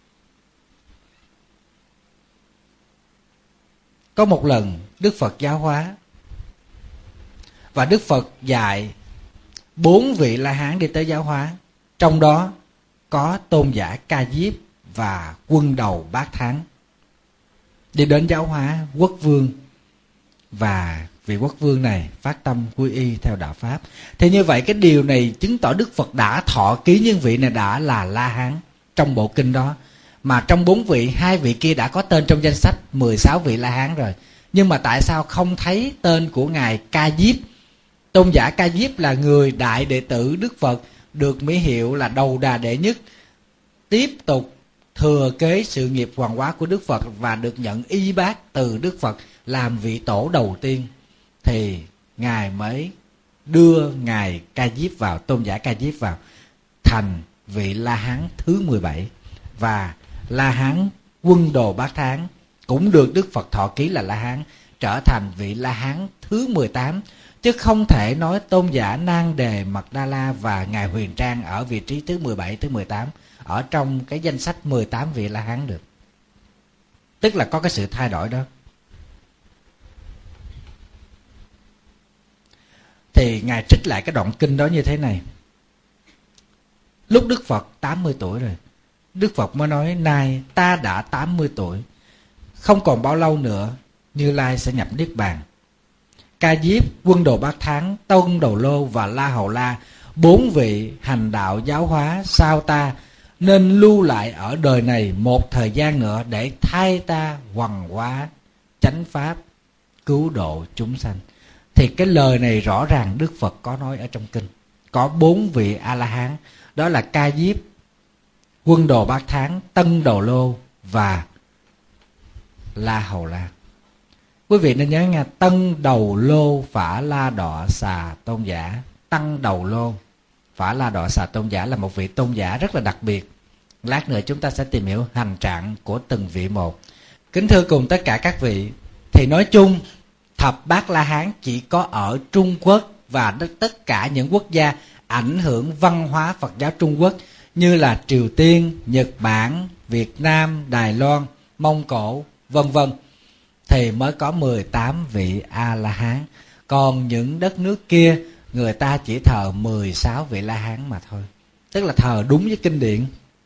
Có một lần Đức Phật giáo hóa, và Đức Phật dạy 4 vị La Hán đi tới giáo hóa. Trong đó có tôn giả Ca Diếp và quân đầu Bát Thắng đi đến giáo hóa quốc vương, và vị quốc vương này phát tâm quy y theo đạo Pháp. Thì như vậy cái điều này chứng tỏ Đức Phật đã thọ ký những vị này đã là La Hán trong bộ kinh đó. Mà trong 4 vị, 2 vị kia đã có tên trong danh sách 16 vị La Hán rồi. Nhưng mà tại sao không thấy tên của Ngài Ca Diếp? Tôn giả Ca Diếp là người đại đệ tử Đức Phật, được mỹ hiệu là đầu đà đệ nhất, tiếp tục thừa kế sự nghiệp hoàng hóa của Đức Phật và được nhận y bát từ Đức Phật làm vị tổ đầu tiên. Thì Ngài mới đưa Ngài Ca Diếp vào, tôn giả Ca Diếp vào, thành vị La Hán thứ 17. Và La Hán quân đồ Bát Thắng cũng được Đức Phật thọ ký là La Hán, trở thành vị La Hán thứ 18. Chứ không thể nói tôn giả Nan Đề Mật Đa La và Ngài Huyền Trang ở vị trí thứ 17, thứ 18 ở trong cái danh sách 18 vị La Hán được. Tức là có cái sự thay đổi đó. Thì Ngài trích lại cái đoạn kinh đó như thế này. Lúc Đức Phật 80 tuổi rồi, Đức Phật mới nói: nay ta đã 80 tuổi, không còn bao lâu nữa Như Lai sẽ nhập Niết Bàn. Ca Diếp, quân đồ Bát Thắng, Tôn Đầu Lô và La Hầu La, 4 vị hành đạo giáo hóa sau ta, nên lưu lại ở đời này một thời gian nữa để thay ta hoằng hóa chánh pháp, cứu độ chúng sanh. Thì cái lời này rõ ràng Đức Phật có nói ở trong kinh. Có 4 vị A-la-hán, đó là Ca Diếp, quân đồ Bát Thắng, Tân Đầu Lô và La Hầu La. Quý vị nên nhớ nha, Tân Đầu Lô Phả La Đọ Xà Tôn Giả. Tân Đầu Lô Phả La Đọ Xà Tôn Giả là một vị tôn giả rất là đặc biệt. Lát nữa chúng ta sẽ tìm hiểu hành trạng của từng vị một. Kính thưa cùng tất cả các vị, thì nói chung Thập Bát La Hán chỉ có ở Trung Quốc và tất cả những quốc gia ảnh hưởng văn hóa Phật giáo Trung Quốc như là Triều Tiên, Nhật Bản, Việt Nam, Đài Loan, Mông Cổ, vân vân, thì mới có 18 vị A-la-hán. Còn những đất nước kia người ta chỉ thờ 16 vị La-hán mà thôi. Tức là thờ đúng với kinh điển.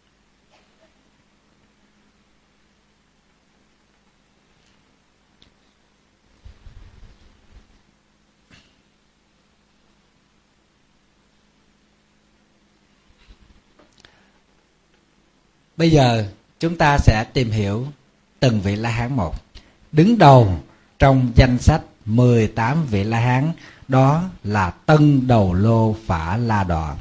Bây giờ chúng ta sẽ tìm hiểu từng vị La-hán một. Đứng đầu trong danh sách 18 vị La-hán đó là Tân Đầu Lô Phả La Đọ.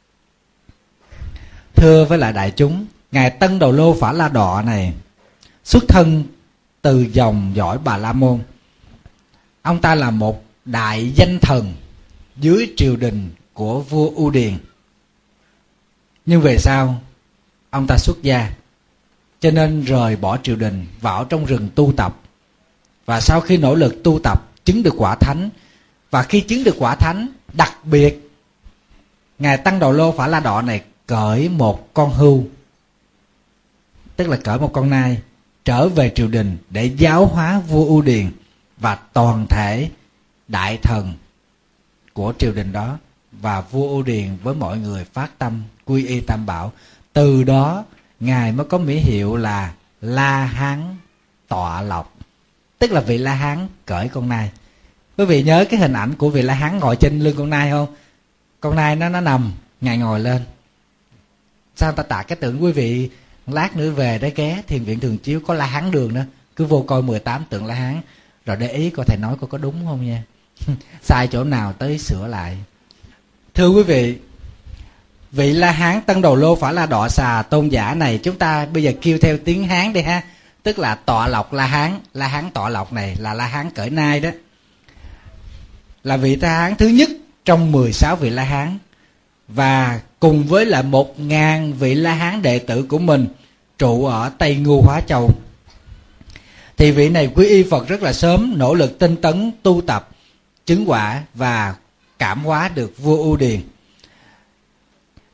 Thưa với lại đại chúng, Ngài Tân Đầu Lô Phả La Đọ này xuất thân từ dòng dõi Bà La Môn. Ông ta là một đại danh thần dưới triều đình của vua U Điền. Nhưng về sau ông ta xuất gia, cho nên rời bỏ triều đình, vào trong rừng tu tập. Và sau khi nỗ lực tu tập, chứng được quả thánh. Và khi chứng được quả thánh, đặc biệt Ngài Tăng Đầu Lô Phả La Đọ này cởi một con hươu, tức là cởi một con nai, trở về triều đình để giáo hóa vua U Điền và toàn thể đại thần của triều đình đó. Và vua U Điền với mọi người phát tâm quy y Tam Bảo. Từ đó Ngài mới có mỹ hiệu là La Hán Tọa Lộc, tức là vị La Hán cởi con nai. Quý vị nhớ cái hình ảnh của vị La Hán ngồi trên lưng con nai không? Con nai nó nằm, Ngài ngồi lên. Sao ta tạc cái tượng? Quý vị lát nữa về đấy ghé Thiền viện Thường Chiếu có La Hán Đường đó, cứ vô coi 18 tượng La Hán rồi để ý coi thầy nói coi có đúng không nha. Sai chỗ nào tới sửa lại. Thưa quý vị, vị La Hán Tân Đầu Lô Phả La Đọ Xà Tôn Giả này chúng ta bây giờ kêu theo tiếng Hán đi ha, tức là Tọa Lộc La Hán. La Hán Tọa Lộc này là La Hán cởi nai đó, là vị La Hán thứ nhất trong 16 vị La Hán. Và cùng với là 1.000 vị La Hán đệ tử của mình trụ ở Tây Ngưu Hóa Châu. Thì vị này quy y Phật rất là sớm, nỗ lực tinh tấn tu tập, chứng quả và cảm hóa được vua U Điền.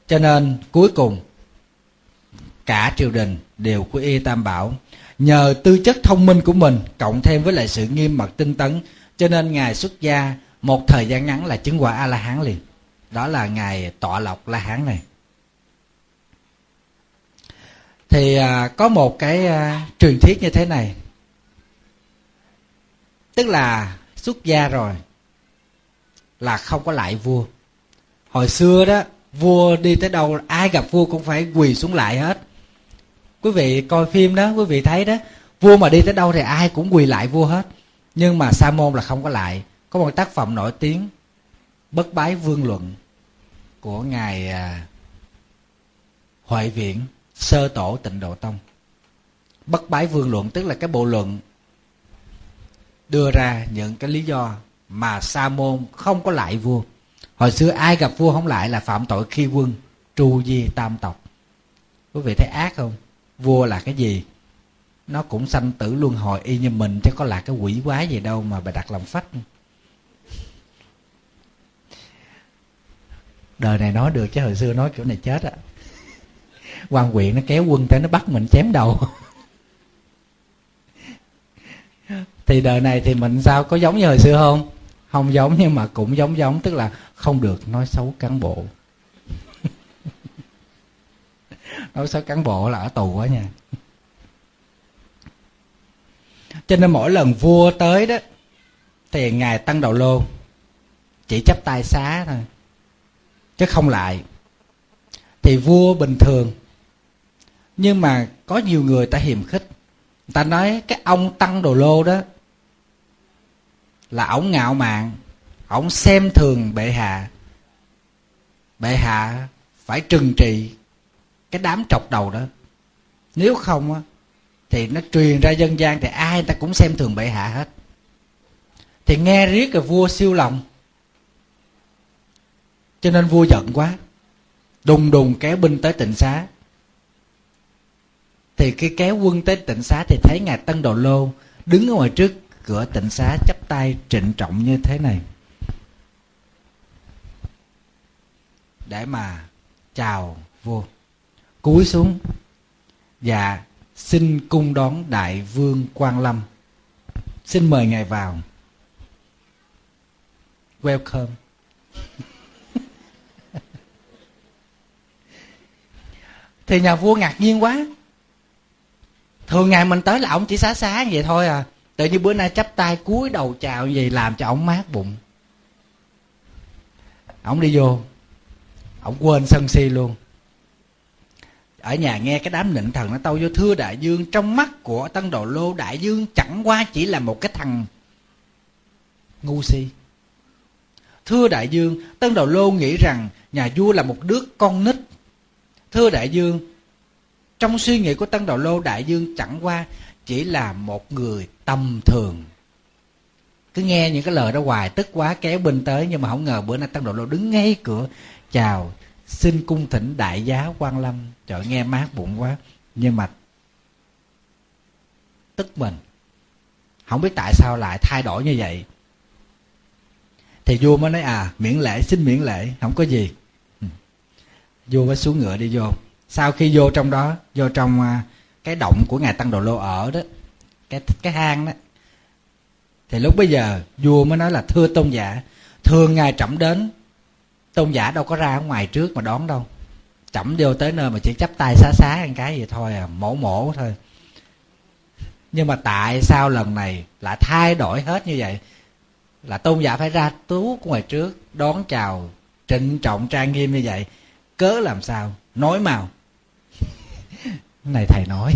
Cho nên cuối cùng cả triều đình đều quy y Tam Bảo. Nhờ tư chất thông minh của mình cộng thêm với lại sự nghiêm mật tinh tấn, cho nên ngài xuất gia một thời gian ngắn là chứng quả A-la-hán liền. Đó là ngài Tọa Lộc La Hán này. Thì có một cái truyền thuyết như thế này, tức là xuất gia rồi là không có lại vua. Hồi xưa đó, vua đi tới đâu ai gặp vua cũng phải quỳ xuống lại hết. Quý vị coi phim đó, quý vị thấy đó, vua mà đi tới đâu thì ai cũng quỳ lại vua hết. Nhưng mà Sa môn là không có lại. Có một tác phẩm nổi tiếng, Bất Bái Vương Luận của ngài Huệ Viễn, sơ tổ Tịnh Độ Tông. Bất Bái Vương Luận tức là cái bộ luận đưa ra những cái lý do mà Sa môn không có lại vua. Hồi xưa ai gặp vua không lại là phạm tội khi quân, tru di tam tộc. Quý vị thấy ác không? Vua là cái gì? Nó cũng sanh tử luân hồi y như mình, chứ có là cái quỷ quái gì đâu mà bà đặt làm phách. Đời này nói được, chứ hồi xưa nói kiểu này chết á. Quan huyện nó kéo quân tới nó bắt mình chém đầu. Thì đời này thì mình sao, có giống như hồi xưa không? Không giống, nhưng mà cũng giống, tức là không được nói xấu cán bộ. Nói xấu cán bộ là ở tù quá nha. Cho nên mỗi lần vua tới đó thì ngài Tăng Đầu Lô chỉ chắp tay xá thôi, chứ không lại. Thì vua bình thường, nhưng mà có nhiều người ta hiềm khích, người ta nói cái ông Tăng Đầu Lô đó là ổng ngạo mạn, ổng xem thường bệ hạ. Bệ hạ phải trừng trị cái đám trọc đầu đó, nếu không á thì nó truyền ra dân gian thì ai người ta cũng xem thường bệ hạ hết. Thì nghe riết rồi vua siêu lòng, cho nên vua giận quá, đùng đùng kéo binh tới Tịnh Xá. Thì khi kéo quân tới Tịnh Xá thì thấy ngài Tân Đầu Lô đứng ở ngoài trước cửa Tịnh Xá chắp tay trịnh trọng như thế này để mà chào vua. Cúi xuống: dạ xin cung đón đại vương Quan Lâm, xin mời ngài vào. Welcome. Thì nhà vua ngạc nhiên quá. Thường ngày mình tới là ổng chỉ xá như vậy thôi à, tự nhiên bữa nay chắp tay cúi đầu chào như vậy làm cho ổng mát bụng. Ổng đi vô, ổng quên sân si luôn. Ở nhà nghe cái đám nịnh thần nó tâu vô: thưa đại vương, trong mắt của Tân Đầu Lô, đại vương chẳng qua chỉ là một cái thằng ngu si. Thưa đại vương, Tân Đầu Lô nghĩ rằng nhà vua là một đứa con nít. Thưa đại vương, trong suy nghĩ của Tân Đầu Lô, đại vương chẳng qua chỉ là một người tầm thường. Cứ nghe những cái lời đó hoài, tức quá kéo binh tới. Nhưng mà không ngờ bữa nay Tân Đầu Lô đứng ngay cửa chào: xin cung thỉnh đại giá Quan Lâm. Trời, nghe mát bụng quá, nhưng mà tức mình, không biết tại sao lại thay đổi như vậy. Thì vua mới nói: miễn lễ, xin miễn lễ, không có gì. Vua mới xuống ngựa đi vô. Sau khi vô trong đó, vô trong cái động của ngài Tăng Đầu Lô ở đó, cái hang đó, thì lúc bấy giờ vua mới nói là: thưa tôn giả, thường ngài trẫm đến, tôn giả đâu có ra ở ngoài trước mà đón đâu. Trẫm vô tới nơi mà chỉ chắp tay xá một cái vậy thôi à, mổ thôi. Nhưng mà tại sao lần này lại thay đổi hết như vậy? Là tôn giả phải ra tuốt ngoài trước đón chào trịnh trọng trang nghiêm như vậy. Cớ làm sao? Nói màu. Này thầy nói.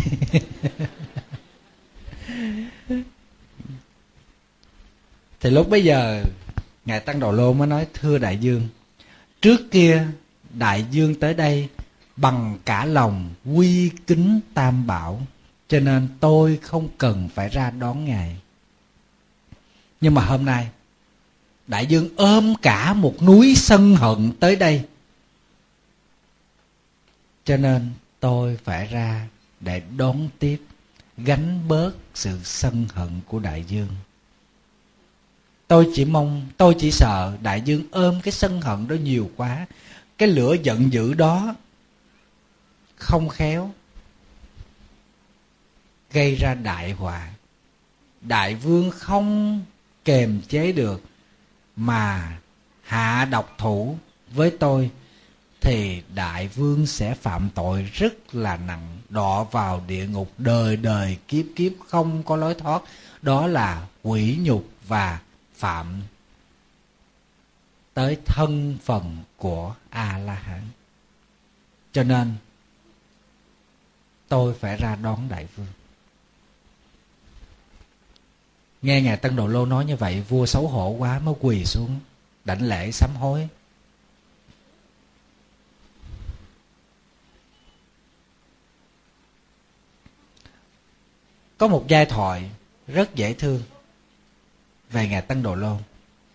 Thì lúc bấy giờ ngài Tăng Đầu Lô mới nói: thưa đại vương, trước kia đại vương tới đây bằng cả lòng quy kính Tam Bảo, cho nên tôi không cần phải ra đón ngài. Nhưng mà hôm nay đại vương ôm cả một núi sân hận tới đây, cho nên tôi phải ra để đón tiếp, gánh bớt sự sân hận của đại vương. Tôi chỉ sợ đại vương ôm cái sân hận đó nhiều quá, cái lửa giận dữ đó không khéo gây ra đại họa. Đại vương không kềm chế được mà hạ độc thủ với tôi, thì đại vương sẽ phạm tội rất là nặng, đọa vào địa ngục đời đời kiếp kiếp không có lối thoát. Đó là quỷ nhục và phạm tới thân phần của A-la-hán. Cho nên tôi phải ra đón đại vương. Nghe ngài Tân Đồ Lô nói như vậy, vua xấu hổ quá mới quỳ xuống đảnh lễ sám hối. Có một giai thoại rất dễ thương về ngài Tân Đồ Lô.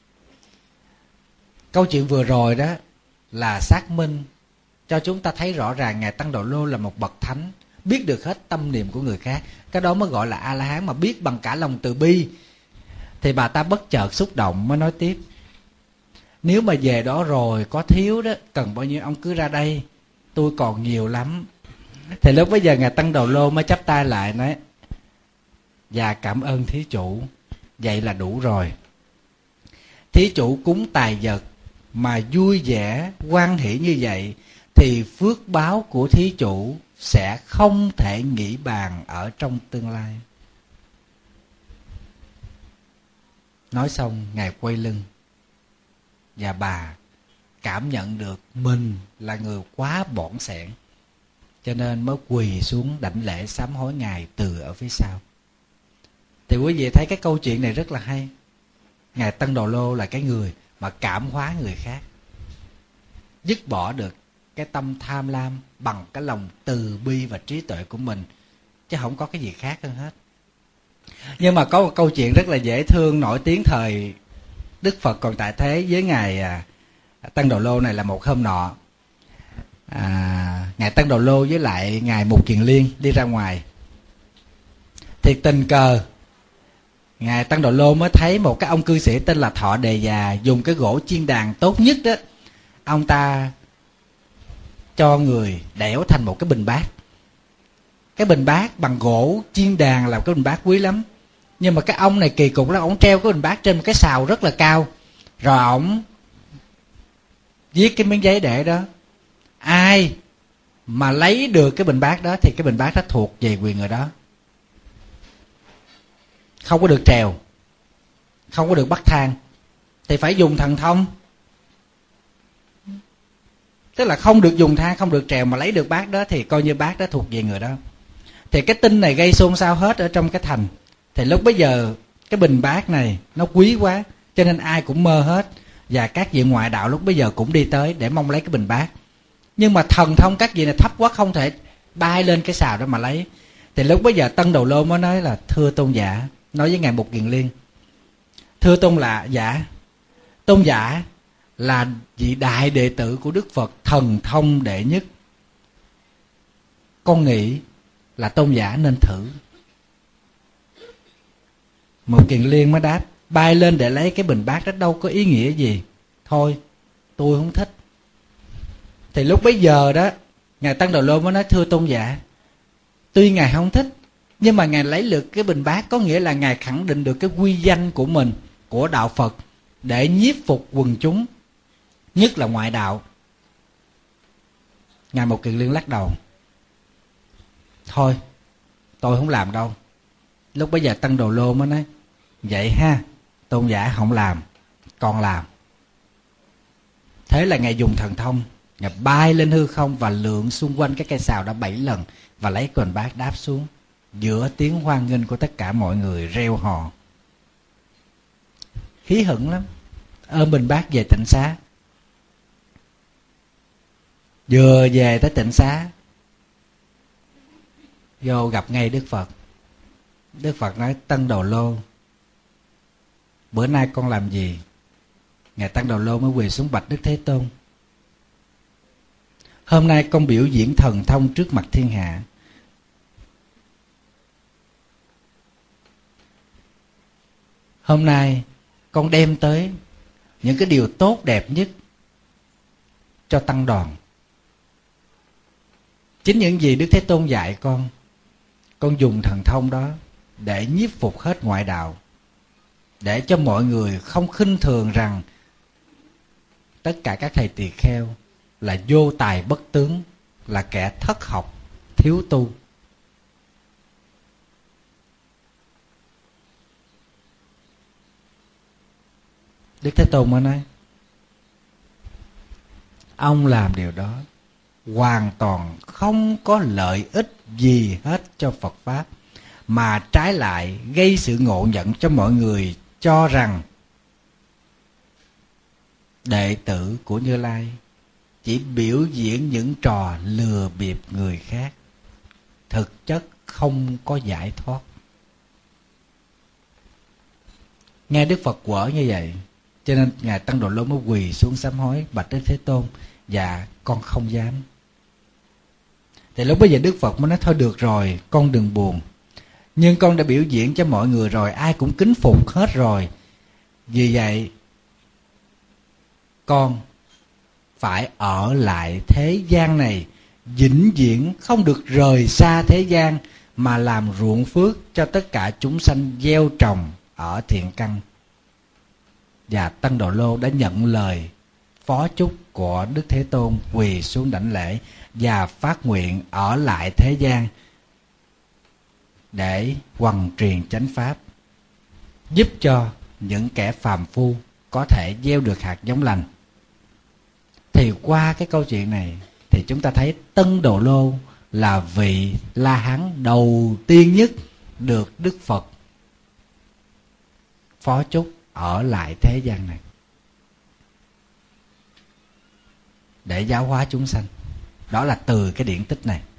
Câu chuyện vừa rồi đó là xác minh cho chúng ta thấy rõ ràng ngài Tân Đồ Lô là một bậc thánh, biết được hết tâm niệm của người khác. Cái đó mới gọi là A-la-hán, mà biết bằng cả lòng từ bi. Thì bà ta bất chợt xúc động mới nói tiếp: nếu mà về đó rồi có thiếu đó, cần bao nhiêu ông cứ ra đây, tôi còn nhiều lắm. Thì lúc bấy giờ ngài Tân Đồ Lô mới chắp tay lại nói: dạ cảm ơn thí chủ, vậy là đủ rồi. Thí chủ cúng tài vật mà vui vẻ hoan hỷ như vậy, thì phước báo của thí chủ sẽ không thể nghĩ bàn ở trong tương lai. Nói xong ngài quay lưng, và bà cảm nhận được mình là người quá bỏn sẻn, cho nên mới quỳ xuống đảnh lễ sám hối ngài từ ở phía sau. Thì quý vị thấy cái câu chuyện này rất là hay. Ngài Tân Đồ Lô là cái người mà cảm hóa người khác, dứt bỏ được cái tâm tham lam bằng cái lòng từ bi và trí tuệ của mình, chứ không có cái gì khác hơn hết. Nhưng mà có một câu chuyện rất là dễ thương, nổi tiếng thời Đức Phật còn tại thế với ngài Tân Đồ Lô này. Là một hôm nọ, ngài Tân Đồ Lô với lại ngài Mục Kiền Liên đi ra ngoài, thì tình cờ ngài Tân Đồ Lô mới thấy một cái ông cư sĩ tên là Thọ Đề Già dùng cái gỗ chiên đàn tốt nhất đó, ông ta cho người đẽo thành một cái bình bát. Cái bình bát bằng gỗ chiên đàn là cái bình bát quý lắm. Nhưng mà cái ông này kỳ cục là ông treo cái bình bát trên một cái sào rất là cao, rồi ông viết cái miếng giấy để đó: ai mà lấy được cái bình bát đó thì cái bình bát đó thuộc về quyền người đó, không có được trèo, không có được bắt thang, thì phải dùng thần thông. Tức là không được dùng thang, không được trèo, mà lấy được bát đó thì coi như bát đó thuộc về người đó. Thì cái tin này gây xôn xao hết ở trong cái thành. Thì lúc bấy giờ cái bình bát này nó quý quá, cho nên ai cũng mơ hết. Và các vị ngoại đạo lúc bấy giờ cũng đi tới để mong lấy cái bình bát. Nhưng mà thần thông các vị này thấp quá, không thể bay lên cái sào đó mà lấy. Thì lúc bấy giờ Tân Đồ Lô mới nói là: thưa tôn giả, nói với ngài Mục Kiền Liên: thưa tôn là giả, tôn giả là vị đại đệ tử của Đức Phật, thần thông đệ nhất, con nghĩ là tôn giả nên thử. Mục Kiền Liên mới đáp: bay lên để lấy cái bình bát đó đâu có ý nghĩa gì, thôi tôi không thích. Thì lúc bấy giờ đó ngài Tân Đồ Lô mới nói: thưa tôn giả, tuy ngài không thích, nhưng mà ngài lấy được cái bình bát có nghĩa là ngài khẳng định được cái uy danh của mình, của đạo Phật, để nhiếp phục quần chúng, nhất là ngoại đạo. Ngài Mục Kiền Liên lắc đầu: thôi tôi không làm đâu. Lúc bấy giờ Tân Đồ Lô mới nói: vậy ha, tôn giả không làm, con làm. Thế là ngài dùng thần thông, ngài bay lên hư không và lượn xung quanh cái cây sào đã 7 lần, và lấy cái bình bát đáp xuống giữa tiếng hoan nghênh của tất cả mọi người reo hò. Hí hửng lắm, ôm bình bát về tịnh xá. Vừa về tới tịnh xá, vô gặp ngay Đức Phật. Đức Phật nói: Tân Đồ Lô, bữa nay con làm gì? Ngài Tân Đồ Lô mới quỳ xuống bạch Đức Thế Tôn: hôm nay con biểu diễn thần thông trước mặt thiên hạ. Hôm nay con đem tới những cái điều tốt đẹp nhất cho tăng đoàn. Chính những gì Đức Thế Tôn dạy con dùng thần thông đó để nhiếp phục hết ngoại đạo, để cho mọi người không khinh thường rằng tất cả các thầy tỳ kheo là vô tài bất tướng, là kẻ thất học, thiếu tu. Đức Thế Tôn mới nói, ông làm điều đó hoàn toàn không có lợi ích gì hết cho Phật Pháp, mà trái lại gây sự ngộ nhận cho mọi người cho rằng đệ tử của Như Lai chỉ biểu diễn những trò lừa bịp người khác, thực chất không có giải thoát. Nghe Đức Phật quở như vậy, cho nên Ngài Tăng Độ Lô mới quỳ xuống sám hối: bạch Đức Thế Tôn, dạ con không dám. Thì lúc bây giờ Đức Phật mới nói: thôi được rồi, con đừng buồn, nhưng con đã biểu diễn cho mọi người rồi, ai cũng kính phục hết rồi, vì vậy con phải ở lại thế gian này, vĩnh viễn không được rời xa thế gian, mà làm ruộng phước cho tất cả chúng sanh gieo trồng ở thiện căn. Và Tăng Độ Lô đã nhận lời phó chúc của Đức Thế Tôn, quỳ xuống đảnh lễ và phát nguyện ở lại thế gian để hoằng truyền chánh pháp, giúp cho những kẻ phàm phu có thể gieo được hạt giống lành. Thì qua cái câu chuyện này thì chúng ta thấy Tăng Độ Lô là vị La Hán đầu tiên nhất được Đức Phật phó chúc ở lại thế gian này để giáo hóa chúng sanh. Đó là từ cái điển tích này.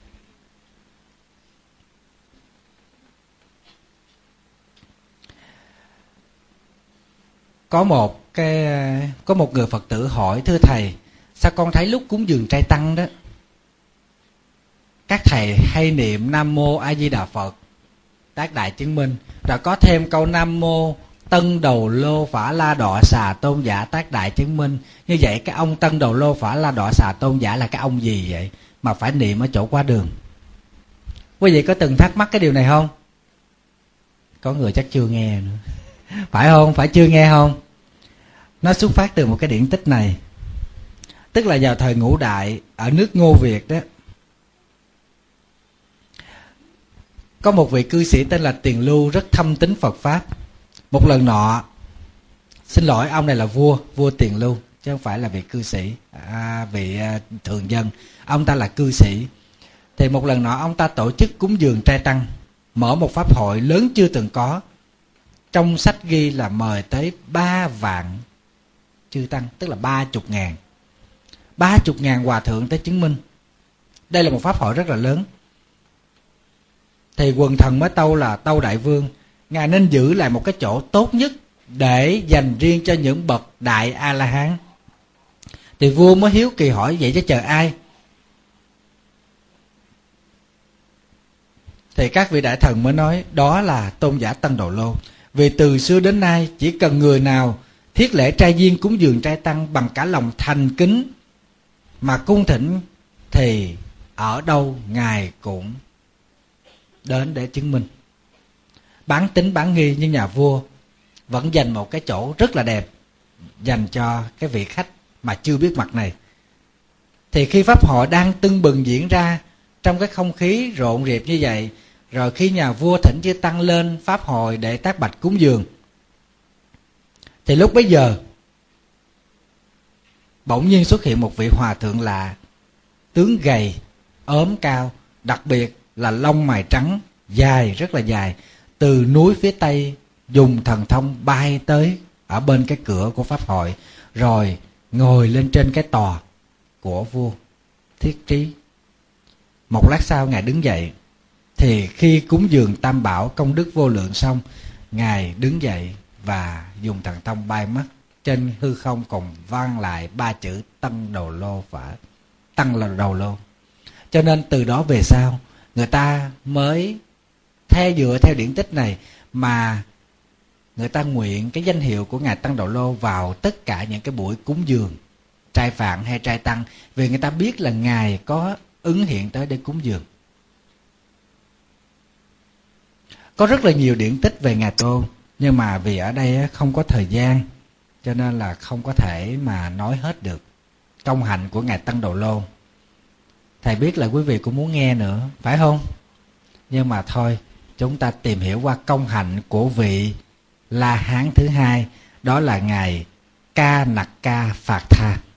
Có một người Phật tử hỏi: thưa thầy, sao con thấy lúc cúng dường trai tăng đó, các thầy hay niệm Nam Mô A Di Đà Phật Tác Đại Chứng Minh, rồi có thêm câu Nam Mô Tân Đầu Lô Phả La Đọa Xà Tôn Giả Tác Đại Chứng Minh. Như vậy cái ông Tân Đầu Lô Phả La Đọa Xà Tôn Giả là cái ông gì vậy mà phải niệm ở chỗ qua đường? Quý vị có từng thắc mắc cái điều này không? Có người chắc chưa nghe nữa. Phải không? Phải chưa nghe không? Nó xuất phát từ một cái điển tích này. Tức là vào thời Ngũ Đại ở nước Ngô Việt đó, có một vị cư sĩ tên là Tiền Lưu rất thâm tín Phật Pháp. Một lần nọ, xin lỗi, ông này là vua Tiền Lưu chứ không phải là vị cư sĩ, vị thường dân. Ông ta là cư sĩ. Thì một lần nọ ông ta tổ chức cúng dường trai tăng, mở một pháp hội lớn chưa từng có. Trong sách ghi là mời tới 3 vạn chư tăng, tức là 30.000. 30.000 hòa thượng tới chứng minh. Đây là một pháp hội rất là lớn. Thì quần thần mới tâu là tâu Đại Vương, Ngài nên giữ lại một cái chỗ tốt nhất để dành riêng cho những bậc Đại A-la-hán. Thì vua mới hiếu kỳ hỏi: vậy chứ chờ ai? Thì các vị đại thần mới nói: đó là tôn giả Tăng Độ Lô. Vì từ xưa đến nay chỉ cần người nào thiết lễ trai viên cúng dường trai tăng bằng cả lòng thành kính mà cung thỉnh, thì ở đâu Ngài cũng đến để chứng minh. Bán tín bán nghi, nhưng nhà vua vẫn dành một cái chỗ rất là đẹp dành cho cái vị khách mà chưa biết mặt này. Thì khi pháp hội đang tưng bừng diễn ra trong cái không khí rộn rịp như vậy, rồi khi nhà vua thỉnh chư tăng lên pháp hội để tác bạch cúng dường, thì lúc bấy giờ bỗng nhiên xuất hiện một vị hòa thượng lạ, tướng gầy, ốm cao, đặc biệt là lông mày trắng, dài, rất là dài, từ núi phía tây dùng thần thông bay tới ở bên cái cửa của pháp hội, rồi ngồi lên trên cái tòa của vua Thiết Trí. Một lát sau Ngài đứng dậy. Thì khi cúng dường Tam Bảo công đức vô lượng xong, Ngài đứng dậy và dùng thần thông bay mất. Trên hư không còn vang lại 3 chữ Tăng Đầu Lô Phả. Tăng là đầu lô. Cho nên từ đó về sau, người ta mới dựa theo điển tích này mà người ta nguyện cái danh hiệu của Ngài Tăng Đầu Lô vào tất cả những cái buổi cúng dường trai phạn hay trai tăng, vì người ta biết là Ngài có ứng hiện tới để cúng dường. Có rất là nhiều điển tích về Ngài Tôn, nhưng mà vì ở đây không có thời gian, cho nên là không có thể mà nói hết được công hạnh của Ngài Tăng Đồ Lôn. Thầy biết là quý vị cũng muốn nghe nữa, phải không? Nhưng mà thôi, chúng ta tìm hiểu qua công hạnh của vị La Hán thứ hai, đó là Ngài Ca Nặc Ca Phạt Tha.